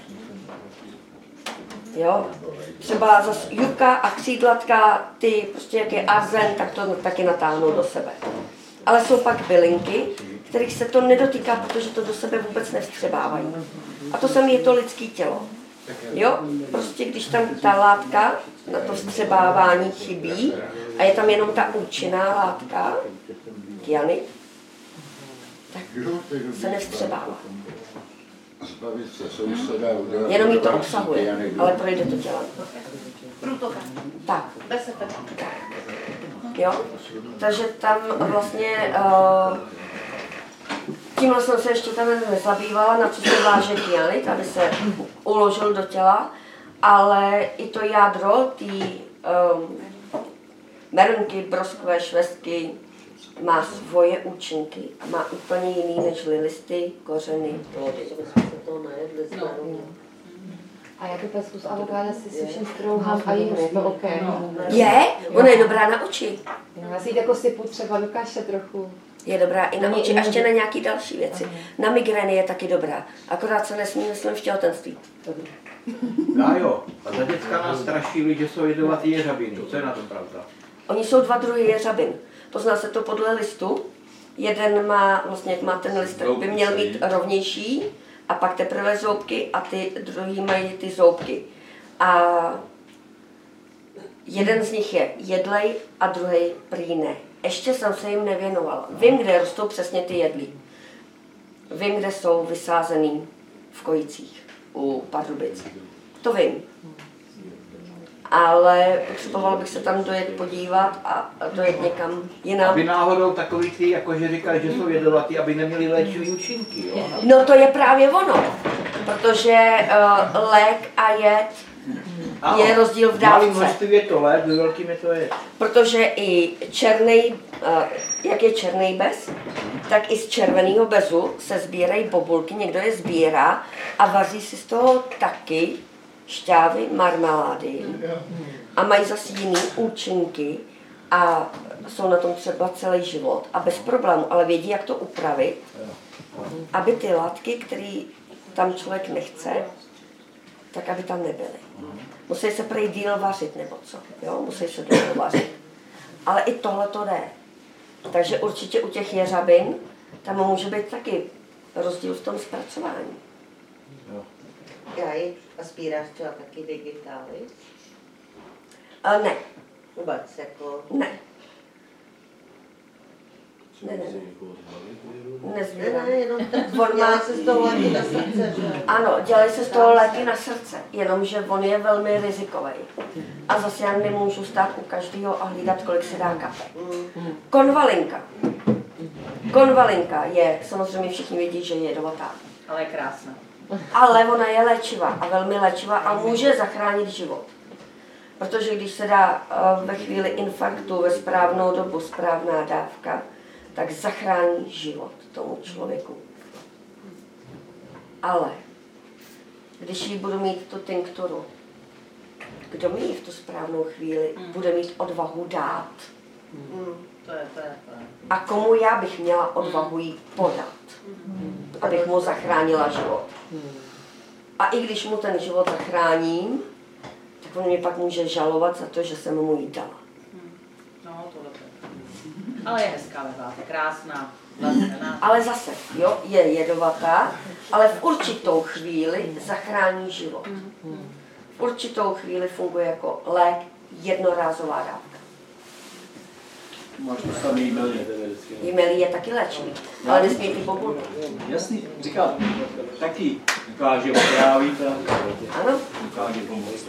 Jo? Třeba zase juka a křídlatka, ty prostě jak je arzen, tak to taky natáhnou do sebe. Ale jsou pak bylinky, kterých se to nedotýká, protože to do sebe vůbec nevstřebávají. A to samé je to lidské tělo. Jo? Prostě když tam ta látka na to vstřebávání chybí a je tam jenom ta účinná látka, kyanid, tak se nevstřebává. Zbavit se souseda, udělat... Jenom jí to obsahuje, ale projde to tělem. Průtokem. Tak. Bez efektu. Jo? Takže tam vlastně... Uh, tímhle jsem se ještě tam nezabývala, na co se váže kyanid, aby se uložil do těla, ale i to jádro, ty um, merunky, broskové švestky, má svoje účinky a má úplně jiný než listy, kořeny, plody. A já tu pesku z avokáda si suším, strouhám a jim, je to OK? Je? Ona je dobrá na oči. Já si ji jako sypu třeba do kaše trochu. Je dobrá i na oči a ještě na nějaký další věci. Na migrény je taky dobrá, akorát se nesmí, myslím, v těhotenství. No jo, a za děcka nás strašili, že jsou jedovatý jeřabiny. Co je na tom pravda? Oni jsou dva druhy jeřabin. Pozná se to podle listu. Jeden má, vlastně jak má ten list, by měl mít rovnější a pak teprve zoubky a ty druhý mají ty zoubky. A jeden z nich je jedlej a druhý prý ne. Ještě jsem se jim nevěnovala. Vím, kde rostou přesně ty jedlí. Vím, kde jsou vysázený v Kojicích u Pardubic. To vím. Ale potřebovala bych se tam dojet podívat a dojet někam jinam. Aby náhodou takový ty, jakože říkali, že jsou jedovatý, aby neměli léčivý účinky. Jo? No to je právě ono. Protože uh, lék a jed Ano, je rozdíl v v malém dávce. množství je to lék, ve velkým je to jed. Protože i černý, uh, jak je černý bez, tak i z červeného bezu se sbírají bobulky, někdo je sbírá a vaří si z toho taky šťávy, marmelády a mají zase jiný účinky a jsou na tom třeba celý život a bez problému, ale vědí, jak to upravit, aby ty látky, které tam člověk nechce, tak aby tam nebyly. Musí se prej díl vařit nebo co, jo? Musí se díl vařit. Ale i tohle to jde. Takže určitě u těch jeřabin tam může být taky rozdíl v tom zpracování. Já ji a spíráš třeba taky digitály? A ne. Vůbec, jako... Ne. Ne, ne. Nezbírám. Ne, ne, jenom tak, dělá se z toho léky na srdce, že? Ano, dělají se z toho léky na srdce, jenomže on je velmi rizikový. A zase já nemůžu stát u každého a hlídat, kolik se dá kapek. Konvalinka. Konvalinka je, samozřejmě všichni vědí, že je jedovatá. Ale je krásná. Ale ona je léčivá a velmi léčivá a může zachránit život. Protože když se dá ve chvíli infarktu ve správnou dobu správná dávka, tak zachrání život tomu člověku. Ale když ji budu mít tu tinkturu, kdo mi ji v tu správnou chvíli bude mít odvahu dát? Mm. To je, to je, to je. A komu já bych měla odvahu jí podat, abych mu zachránila život. A i když mu ten život zachráním, tak on mě pak může žalovat za to, že jsem mu jí dala. No, to je. Ale je hezká leváte, krásná. Vlastná. Ale zase, jo, je jedovatá, ale v určitou chvíli zachrání život. V určitou chvíli funguje jako lék, jednorázová dávka. Máš to samý jímelí. Jímelí je taky léčivý, ale nesmí ty bobulky. Jasný, říkám, taky dokáže otrávit a ano. dokáže pomoct.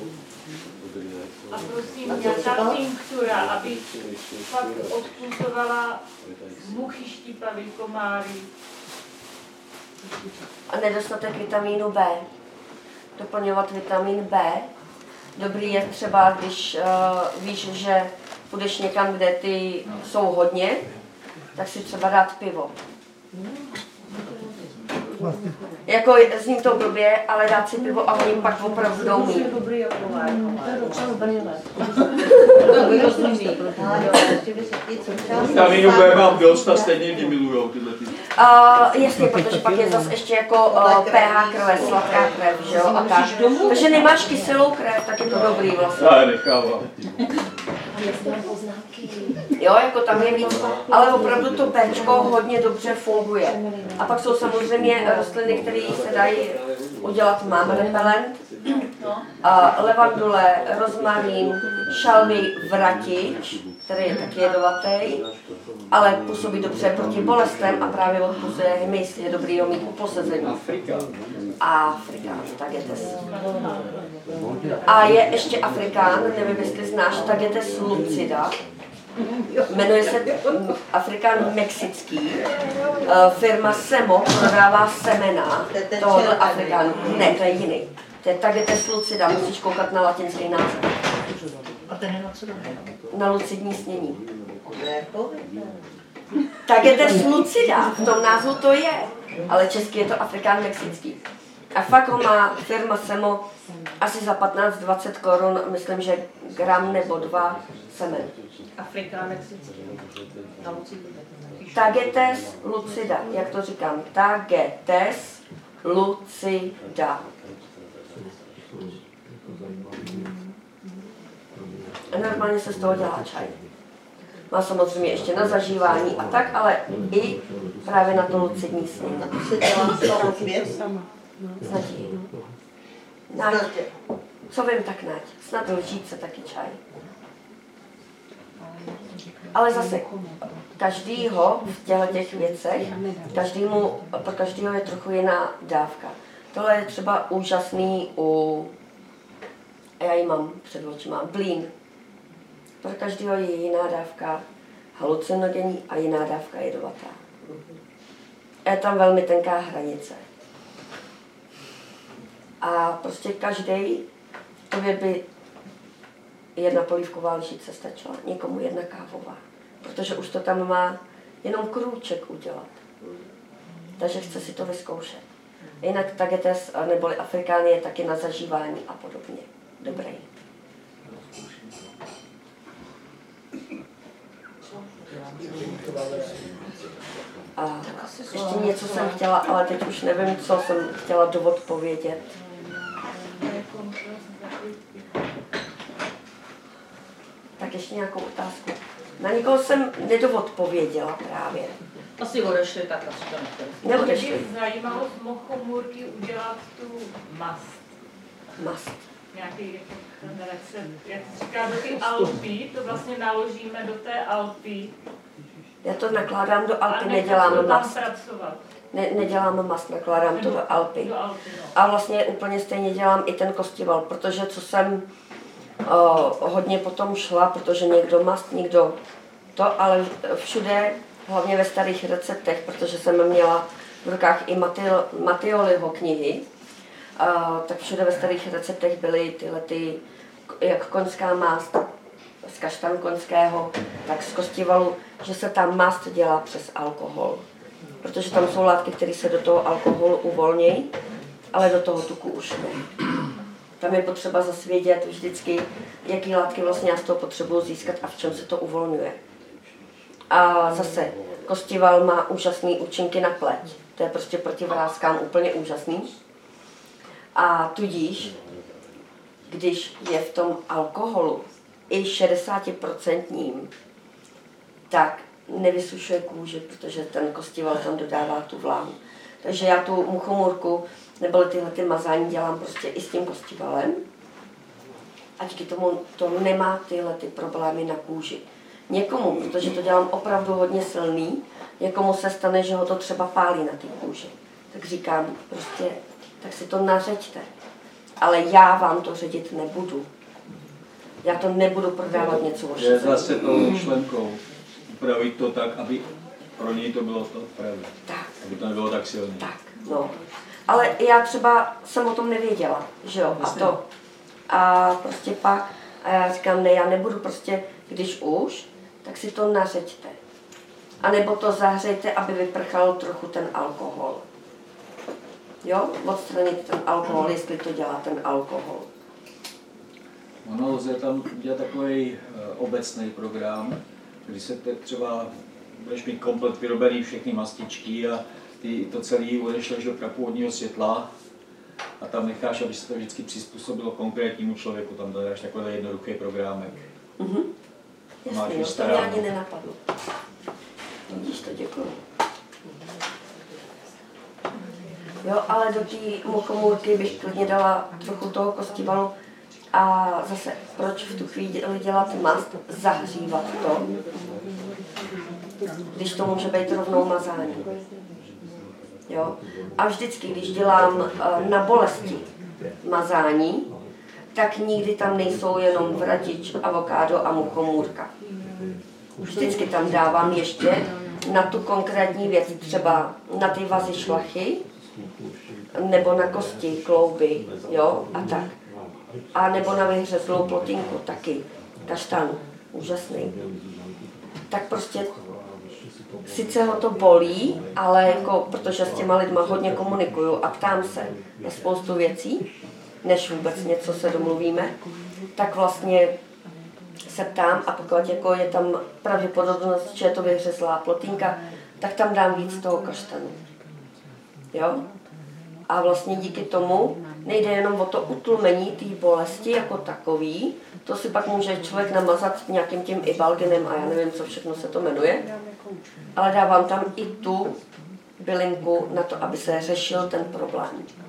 A prosím, nějaká tinktura, aby fakt odpultovala muchy, štípavý, komáry. A nedostatek vitamínu B. Doplňovat vitamin B. Dobrý je třeba, když uh, víš, že půjdeš někam, kde ty jsou hodně, tak si třeba dát pivo. Jako zní to blbě, ale dát si pivo a oni pak opravdu jdou mít. Vitamínu B mám dost a stejně mě milujou tyhle ty. Uh, jasně, protože pak je zase ještě jako uh, pH krve, sladká krev, že jo, a tak. Takže nemáš kyselou krev, tak je to dobrý vlastně. Já nechávám. Jo, jako tam je víc, ale opravdu to péčko hodně dobře funguje. A pak jsou samozřejmě rostliny, které se dají udělat. Mám repelent, a levandule, rozmarín, šalvy, vratič, který je taky jedovatý, ale působí dobře proti bolestem a právě odpuzuje hmyz, je dobrý ho mít u posezení. Afrikán. Afrikán, tagetes. A je ještě Afrikán, nevím, jestli znáš, tagetes lucida. Jmenuje se Afrikán mexický. Firma Semo prodává semena tohoto Afrikánu. Ne, to je jiný. To je tagetes lucida, musíš koukat na latinský název. A ten je na co dobré? Na lucidní snění. Tagetes lucida, v tom názvu to je, ale český je to Afrikán mexický. A fakt ho má firma Semo asi za patnáct dvacet korun, myslím, že gram nebo dva semen. Afrikán mexický. Na lucidní. Tagetes lucida, jak to říkám, tagetes lucida. A normálně se z toho dělá čaj. Má samozřejmě ještě na zažívání a tak, ale i právě na to lucidní snění. Se dělá sama pět? S nadějí. Nať. Co vím, tak nať. Snad lžíce taky čaj. Ale zase, každýho v těchto těch věcech, každému, pro každého je trochu jiná dávka. Tohle je třeba úžasný u, a já ji mám před očima, blín. Pro každého je jiná dávka halucinogenní a jiná dávka jedovatá. Je tam velmi tenká hranice. A prostě každý, tobě by jedna polívková lžice stačila, někomu jedna kávová. Protože už to tam má jenom krůček udělat. Takže chce si to vyzkoušet. Jinak tagetes neboli Afrikán je taky na zažívání a podobně. Dobrý. A ještě něco jsem chtěla, ale teď už nevím, co jsem chtěla doodpovědět. Tak ještě nějakou otázku. Na někoho jsem nedoodpověděla právě. Asi odešli, tak asi to nechtěli. Neodešli. Mě by zajímalo z mochomůrky udělat tu mast. Mast. Nějaký jako ten recept, jak se říká, do ty Alpy, to vlastně naložíme do té Alpy. Já to nakládám do Alpy, A nedělám mast. pracovat. Ne, nedělám mast, nakládám to do Alpy. Do Alpy no. A vlastně úplně stejně dělám i ten kostival, protože co jsem o, hodně potom šla, protože někdo mast, někdo to, ale všude, hlavně ve starých receptech, protože jsem měla v rukách i Matio, Matioliho knihy, a, tak všude ve starých receptech byly tyhle ty, jak koňská mást z kaštanu koňského, tak z kostivalu že se ta mast dělá přes alkohol. Protože tam jsou látky, které se do toho alkoholu uvolnějí, ale do toho tuku už ne. Tam je potřeba zase vědět vždycky, jaký látky vlastně já z toho potřebuji získat a v čem se to uvolňuje. A zase kostival má úžasné účinky na pleť. To je prostě proti vrázkám úplně úžasný. A tudíž, když je v tom alkoholu i šedesát procent, tak nevysušuje kůži, protože ten kostival tam dodává tu vláhu. Takže já tu muchomůrku nebo tyhle ty mazání dělám prostě i s tím kostivalem. A díky tomu to nemá tyhle ty problémy na kůži. Někomu, protože to dělám opravdu hodně silný, někomu se stane, že ho to třeba pálí na té kůži. Tak říkám, prostě, tak si to nařeďte. Ale já vám to ředit nebudu. Já to nebudu prodávat něco o Je zase tou myšlenkou upravit to tak, aby pro něj to bylo to pravda. Tak. Aby to nebylo tak silné. Tak, no. Ale já třeba jsem o tom nevěděla, že jo, a to. A prostě pak, a já říkám, ne, já nebudu prostě, když už, tak si to nařeďte. A nebo to zahřejte, aby vyprchal trochu ten alkohol. Jo, odstranit ten alkohol, jestli to dělá ten alkohol. Ono lze tam udělat takový uh, obecný program, kdy se te třeba budeš mít komplet vyrobený všechny mastičky a ty to celé odešleš do prapůvodního světla a tam necháš, aby se to vždycky přizpůsobilo konkrétnímu člověku. Tam dáš takový jednoduchý programek. Mhm. Jasně, no, to mě ani nenapadlo. Vidíš to, děkuju. Jo, ale do té muchomůrky bych klidně dala trochu toho kostivalu. A zase, proč v tu chvíli dělat mast, zahřívat to, když to může být rovnou mazání. Jo? A vždycky, když dělám na bolesti mazání, tak nikdy tam nejsou jenom vratič, avokádo a muchomůrka. Vždycky tam dávám ještě na tu konkrétní věc, třeba na ty vazy šlachy, nebo na kosti, klouby, jo, a tak. A nebo na vyhřezlou plotinku taky, kaštan, úžasný. Tak prostě sice ho to bolí, ale jako, protože s těma lidma hodně komunikuju a ptám se na spoustu věcí, než vůbec něco se domluvíme, tak vlastně se ptám a pokud jako je tam pravděpodobnost, že je to vyhřezlá plotínka, tak tam dám víc toho kaštanu. Jo? A vlastně díky tomu nejde jenom o to utlumení té bolesti jako takový, to si pak může člověk namazat nějakým tím ibalginem a já nevím, co všechno se to jmenuje, ale dávám tam i tu bylinku na to, aby se řešil ten problém.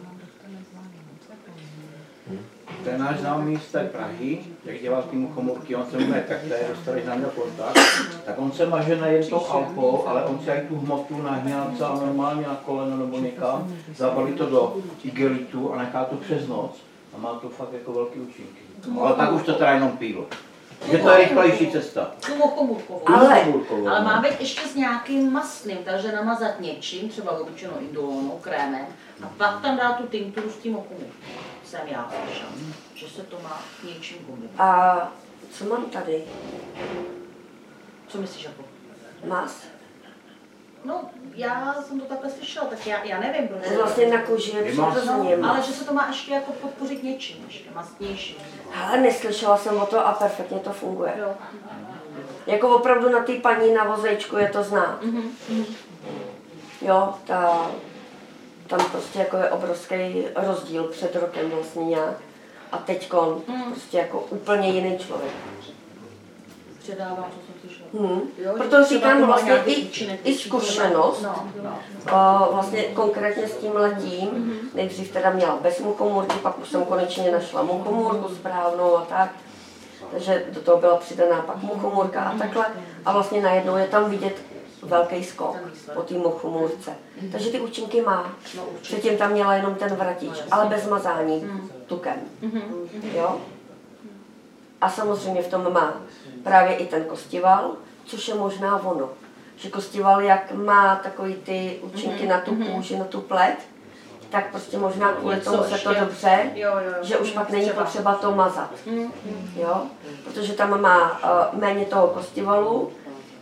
Ten náš známý z té Prahy, jak dělal ty muchomůrky, on se jmenuje takhle, dostaneš na mě kontakt, tak on se maže nejen tou alkou, ale on si aj tu hmotu nahne napsal normálně na koleno nebo někam, zabalí to do igelitu a nechá to přes noc a má to fakt jako velký účinky. Ale tak už to teda jenom pílo. Že to je rychlejší cesta. Tu muchomůrkovou. Ale, ale má být ještě s nějakým maslem, takže namazat něčím, třeba obyčejnou indolonou, krémem, a pak tam dá tu tinkturu s tím muchomůrkou. Jsem já slyšel, že se to má něčím kombinovat. A co mám tady? Co myslíš jako? Mas? No, já jsem to takhle slyšela, tak já, já nevím, protože... Vlastně na kůži je přirozeně no, ale že se to má ještě jako podpořit něčím, ještě mastnějším. Ale neslyšela jsem o to a perfektně to funguje. Jo. Jako opravdu na té paní na vozejčku je to znát. Mm-hmm. Jo, ta, tam prostě jako je obrovský rozdíl před rokem vlastně nějak. A teďkon mm. prostě jako úplně jiný člověk. Předávám, co jsem slyšela. Hmm. Jo, proto říkám vlastně i, účinek, i zkušenost, no, no. O, vlastně konkrétně s tím letím, mm-hmm. nejdřív teda měla bez muchomůrky, pak už jsem konečně našla muchomůrku správnou a tak, takže do toho byla přidaná pak muchomůrka a takhle a vlastně najednou je tam vidět velký skok po té muchomůrce. Takže ty účinky má. Předtím tam měla jenom ten vratič, ale bez mazání tukem. Jo? A samozřejmě v tom má právě i ten kostival, což je možná ono. Že kostival, jak má takový ty účinky na tu kůži, na tu pleť, tak prostě možná kvůli tomu se to dobře, že už pak není potřeba to mazat. Jo? Protože tam má uh, méně toho kostivalu,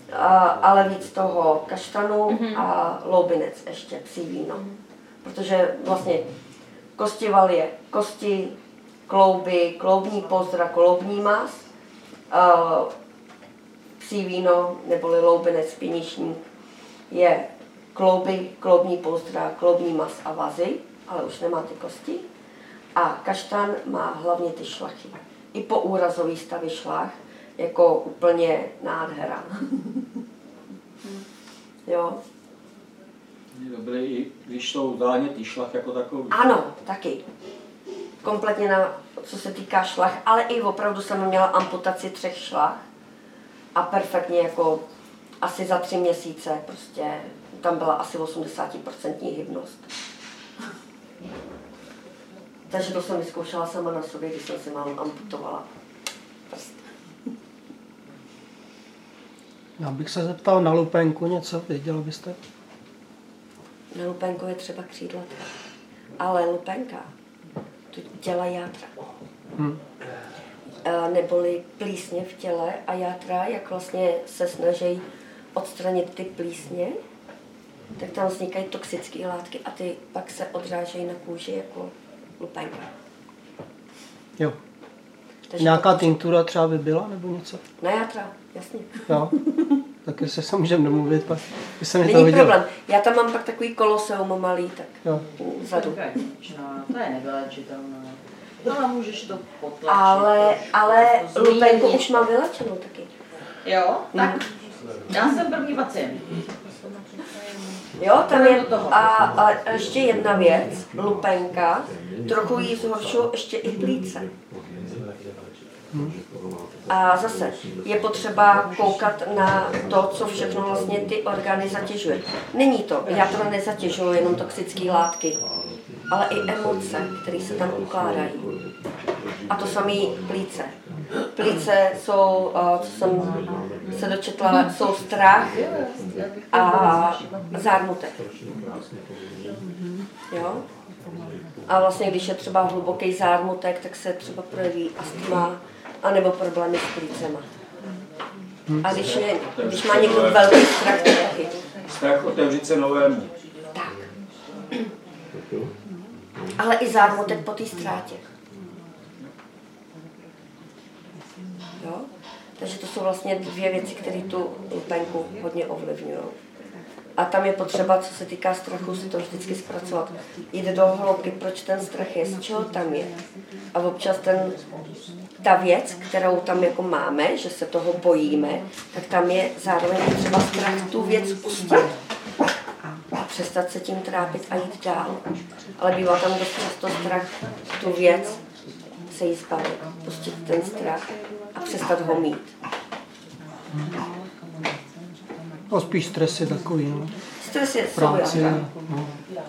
A, ale víc toho kaštanu mm-hmm. a loubinec ještě, psí víno. Mm-hmm. Protože vlastně kostival je kosti, klouby, kloubní pozdra, kloubní mas, uh, psí víno neboli loubinec pěničník je klouby, kloubní pozdra, kloubní mas a vazy, ale už nemá ty kosti. A kaštan má hlavně ty šlachy. I po úrazový stavy šlach, jako úplně nádhera. Jo. Je dobré, i když jsou zánětý šlach jako takový. Ano, taky. Kompletně na, co se týká šlach, ale i opravdu jsem měla amputaci třech šlach a perfektně jako asi za tři měsíce prostě tam byla asi osmdesát procent hybnost. Takže to jsem vyzkoušela sama na sobě, když jsem si málo amputovala prst. Já bych se zeptal na lupenku něco, věděla byste? Na lupenku je třeba křídlatka, ale lupenka tu dělá játra. Hmm. Neboli plísně v těle a játra, jak vlastně se snaží odstranit ty plísně, tak tam vznikají toxické látky a ty pak se odrážejí na kůži jako lupenka. Jo. Takže nějaká tinktura třeba by byla nebo něco? Na játra, jasně. Jo. Tak jestli se můžeme domluvit, pak jsem Není to viděl. problém. Já tam mám pak takový koloseum malý, tak jo. Vzadu. To je nevylečitelné. Ale můžeš to potlačit. Ale, ale lupenku už mám vylečenou taky. Jo, tak já jsem první pacient. Jo, tam je a, a ještě jedna věc, lupenka, trochu jí zhoršují ještě i plíce. A zase je potřeba koukat na to, co všechno vlastně ty orgány zatěžuje. Není to, já to nezatěžuju jenom toxické látky, ale i emoce, které se tam ukládají. A to samé plíce. Plíce jsou, co jsem se dočetla, jsou strach a zármutek. Jo? A vlastně, když je třeba hluboký zármutek, tak se třeba projeví astma, anebo problémy s plícema. A když, je, když má někdo velký strach, tak taky. Strach otevřít se novému. Tak. Ale i zármutek po té ztrátě. Jo? Takže to jsou vlastně dvě věci, které tu lupenku hodně ovlivňují. A tam je potřeba, co se týká strachu, si to vždycky zpracovat. Jde do hloubky, proč ten strach je, z čeho tam je. A občas ten, ta věc, kterou tam jako máme, že se toho bojíme, tak tam je zároveň třeba strach tu věc pustit. A přestat se tím trápit a jít dál. Ale bývá tam dost často strach tu věc, se jí zbavit, pustit ten strach a přestat ho mít. No spíš stres je takový, no. Stres je práci, no.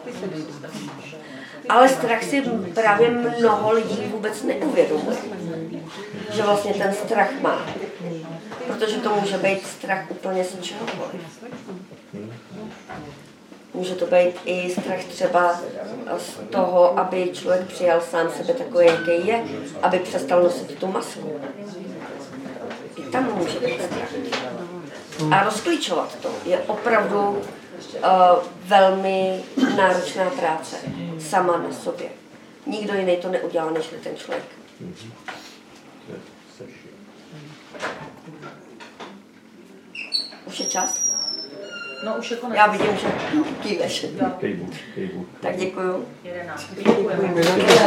Ale strach si právě mnoho lidí vůbec neuvědomuje, že vlastně ten strach má. Protože to může být strach úplně z čehokoliv. Může to být i strach třeba z toho, aby člověk přijal sám sebe takový, jaký je, aby přestal nosit tu masku. I tam může být strach. A rozklíčovat to je opravdu uh, velmi náročná práce sama na sobě. Nikdo jiný to neudělá, než ten člověk. Už je čas? No už je konec. Já vidím, že kýveš. Tak děkuju. jedenáct. Děkujeme.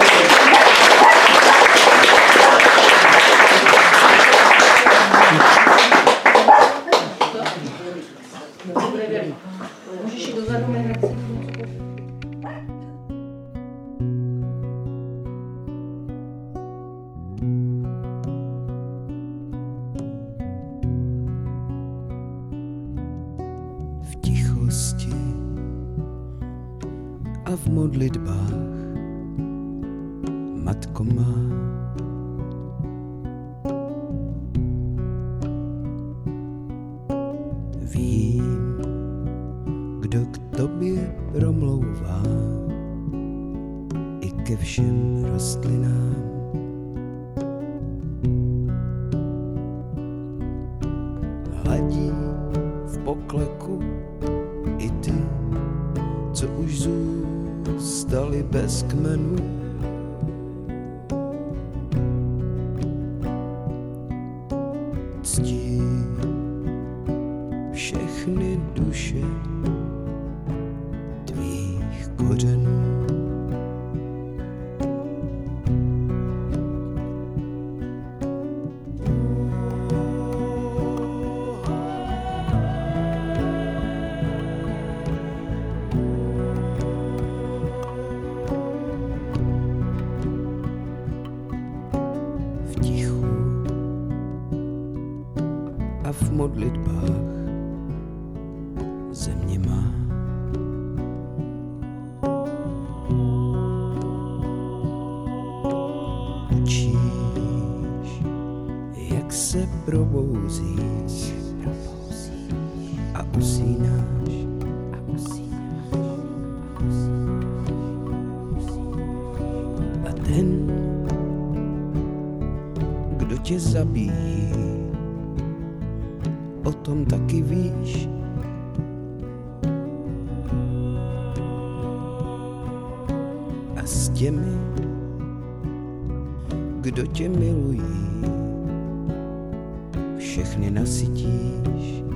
Můžeš jít dozadu, my hned si. V tichosti a v modlitbách, matko má, vím, kdo k tobě promlouvá, i ke všem rostlinám. Hladí co už zůstali bez kmenu. Ctí všechny duše tvých kořenů. V modlitbách země má. Učíš, jak se probouzíš a usínáš. A ten, kdo tě zabíjí, o tom taky víš. A s těmi, kdo tě milují, všechny nasytíš.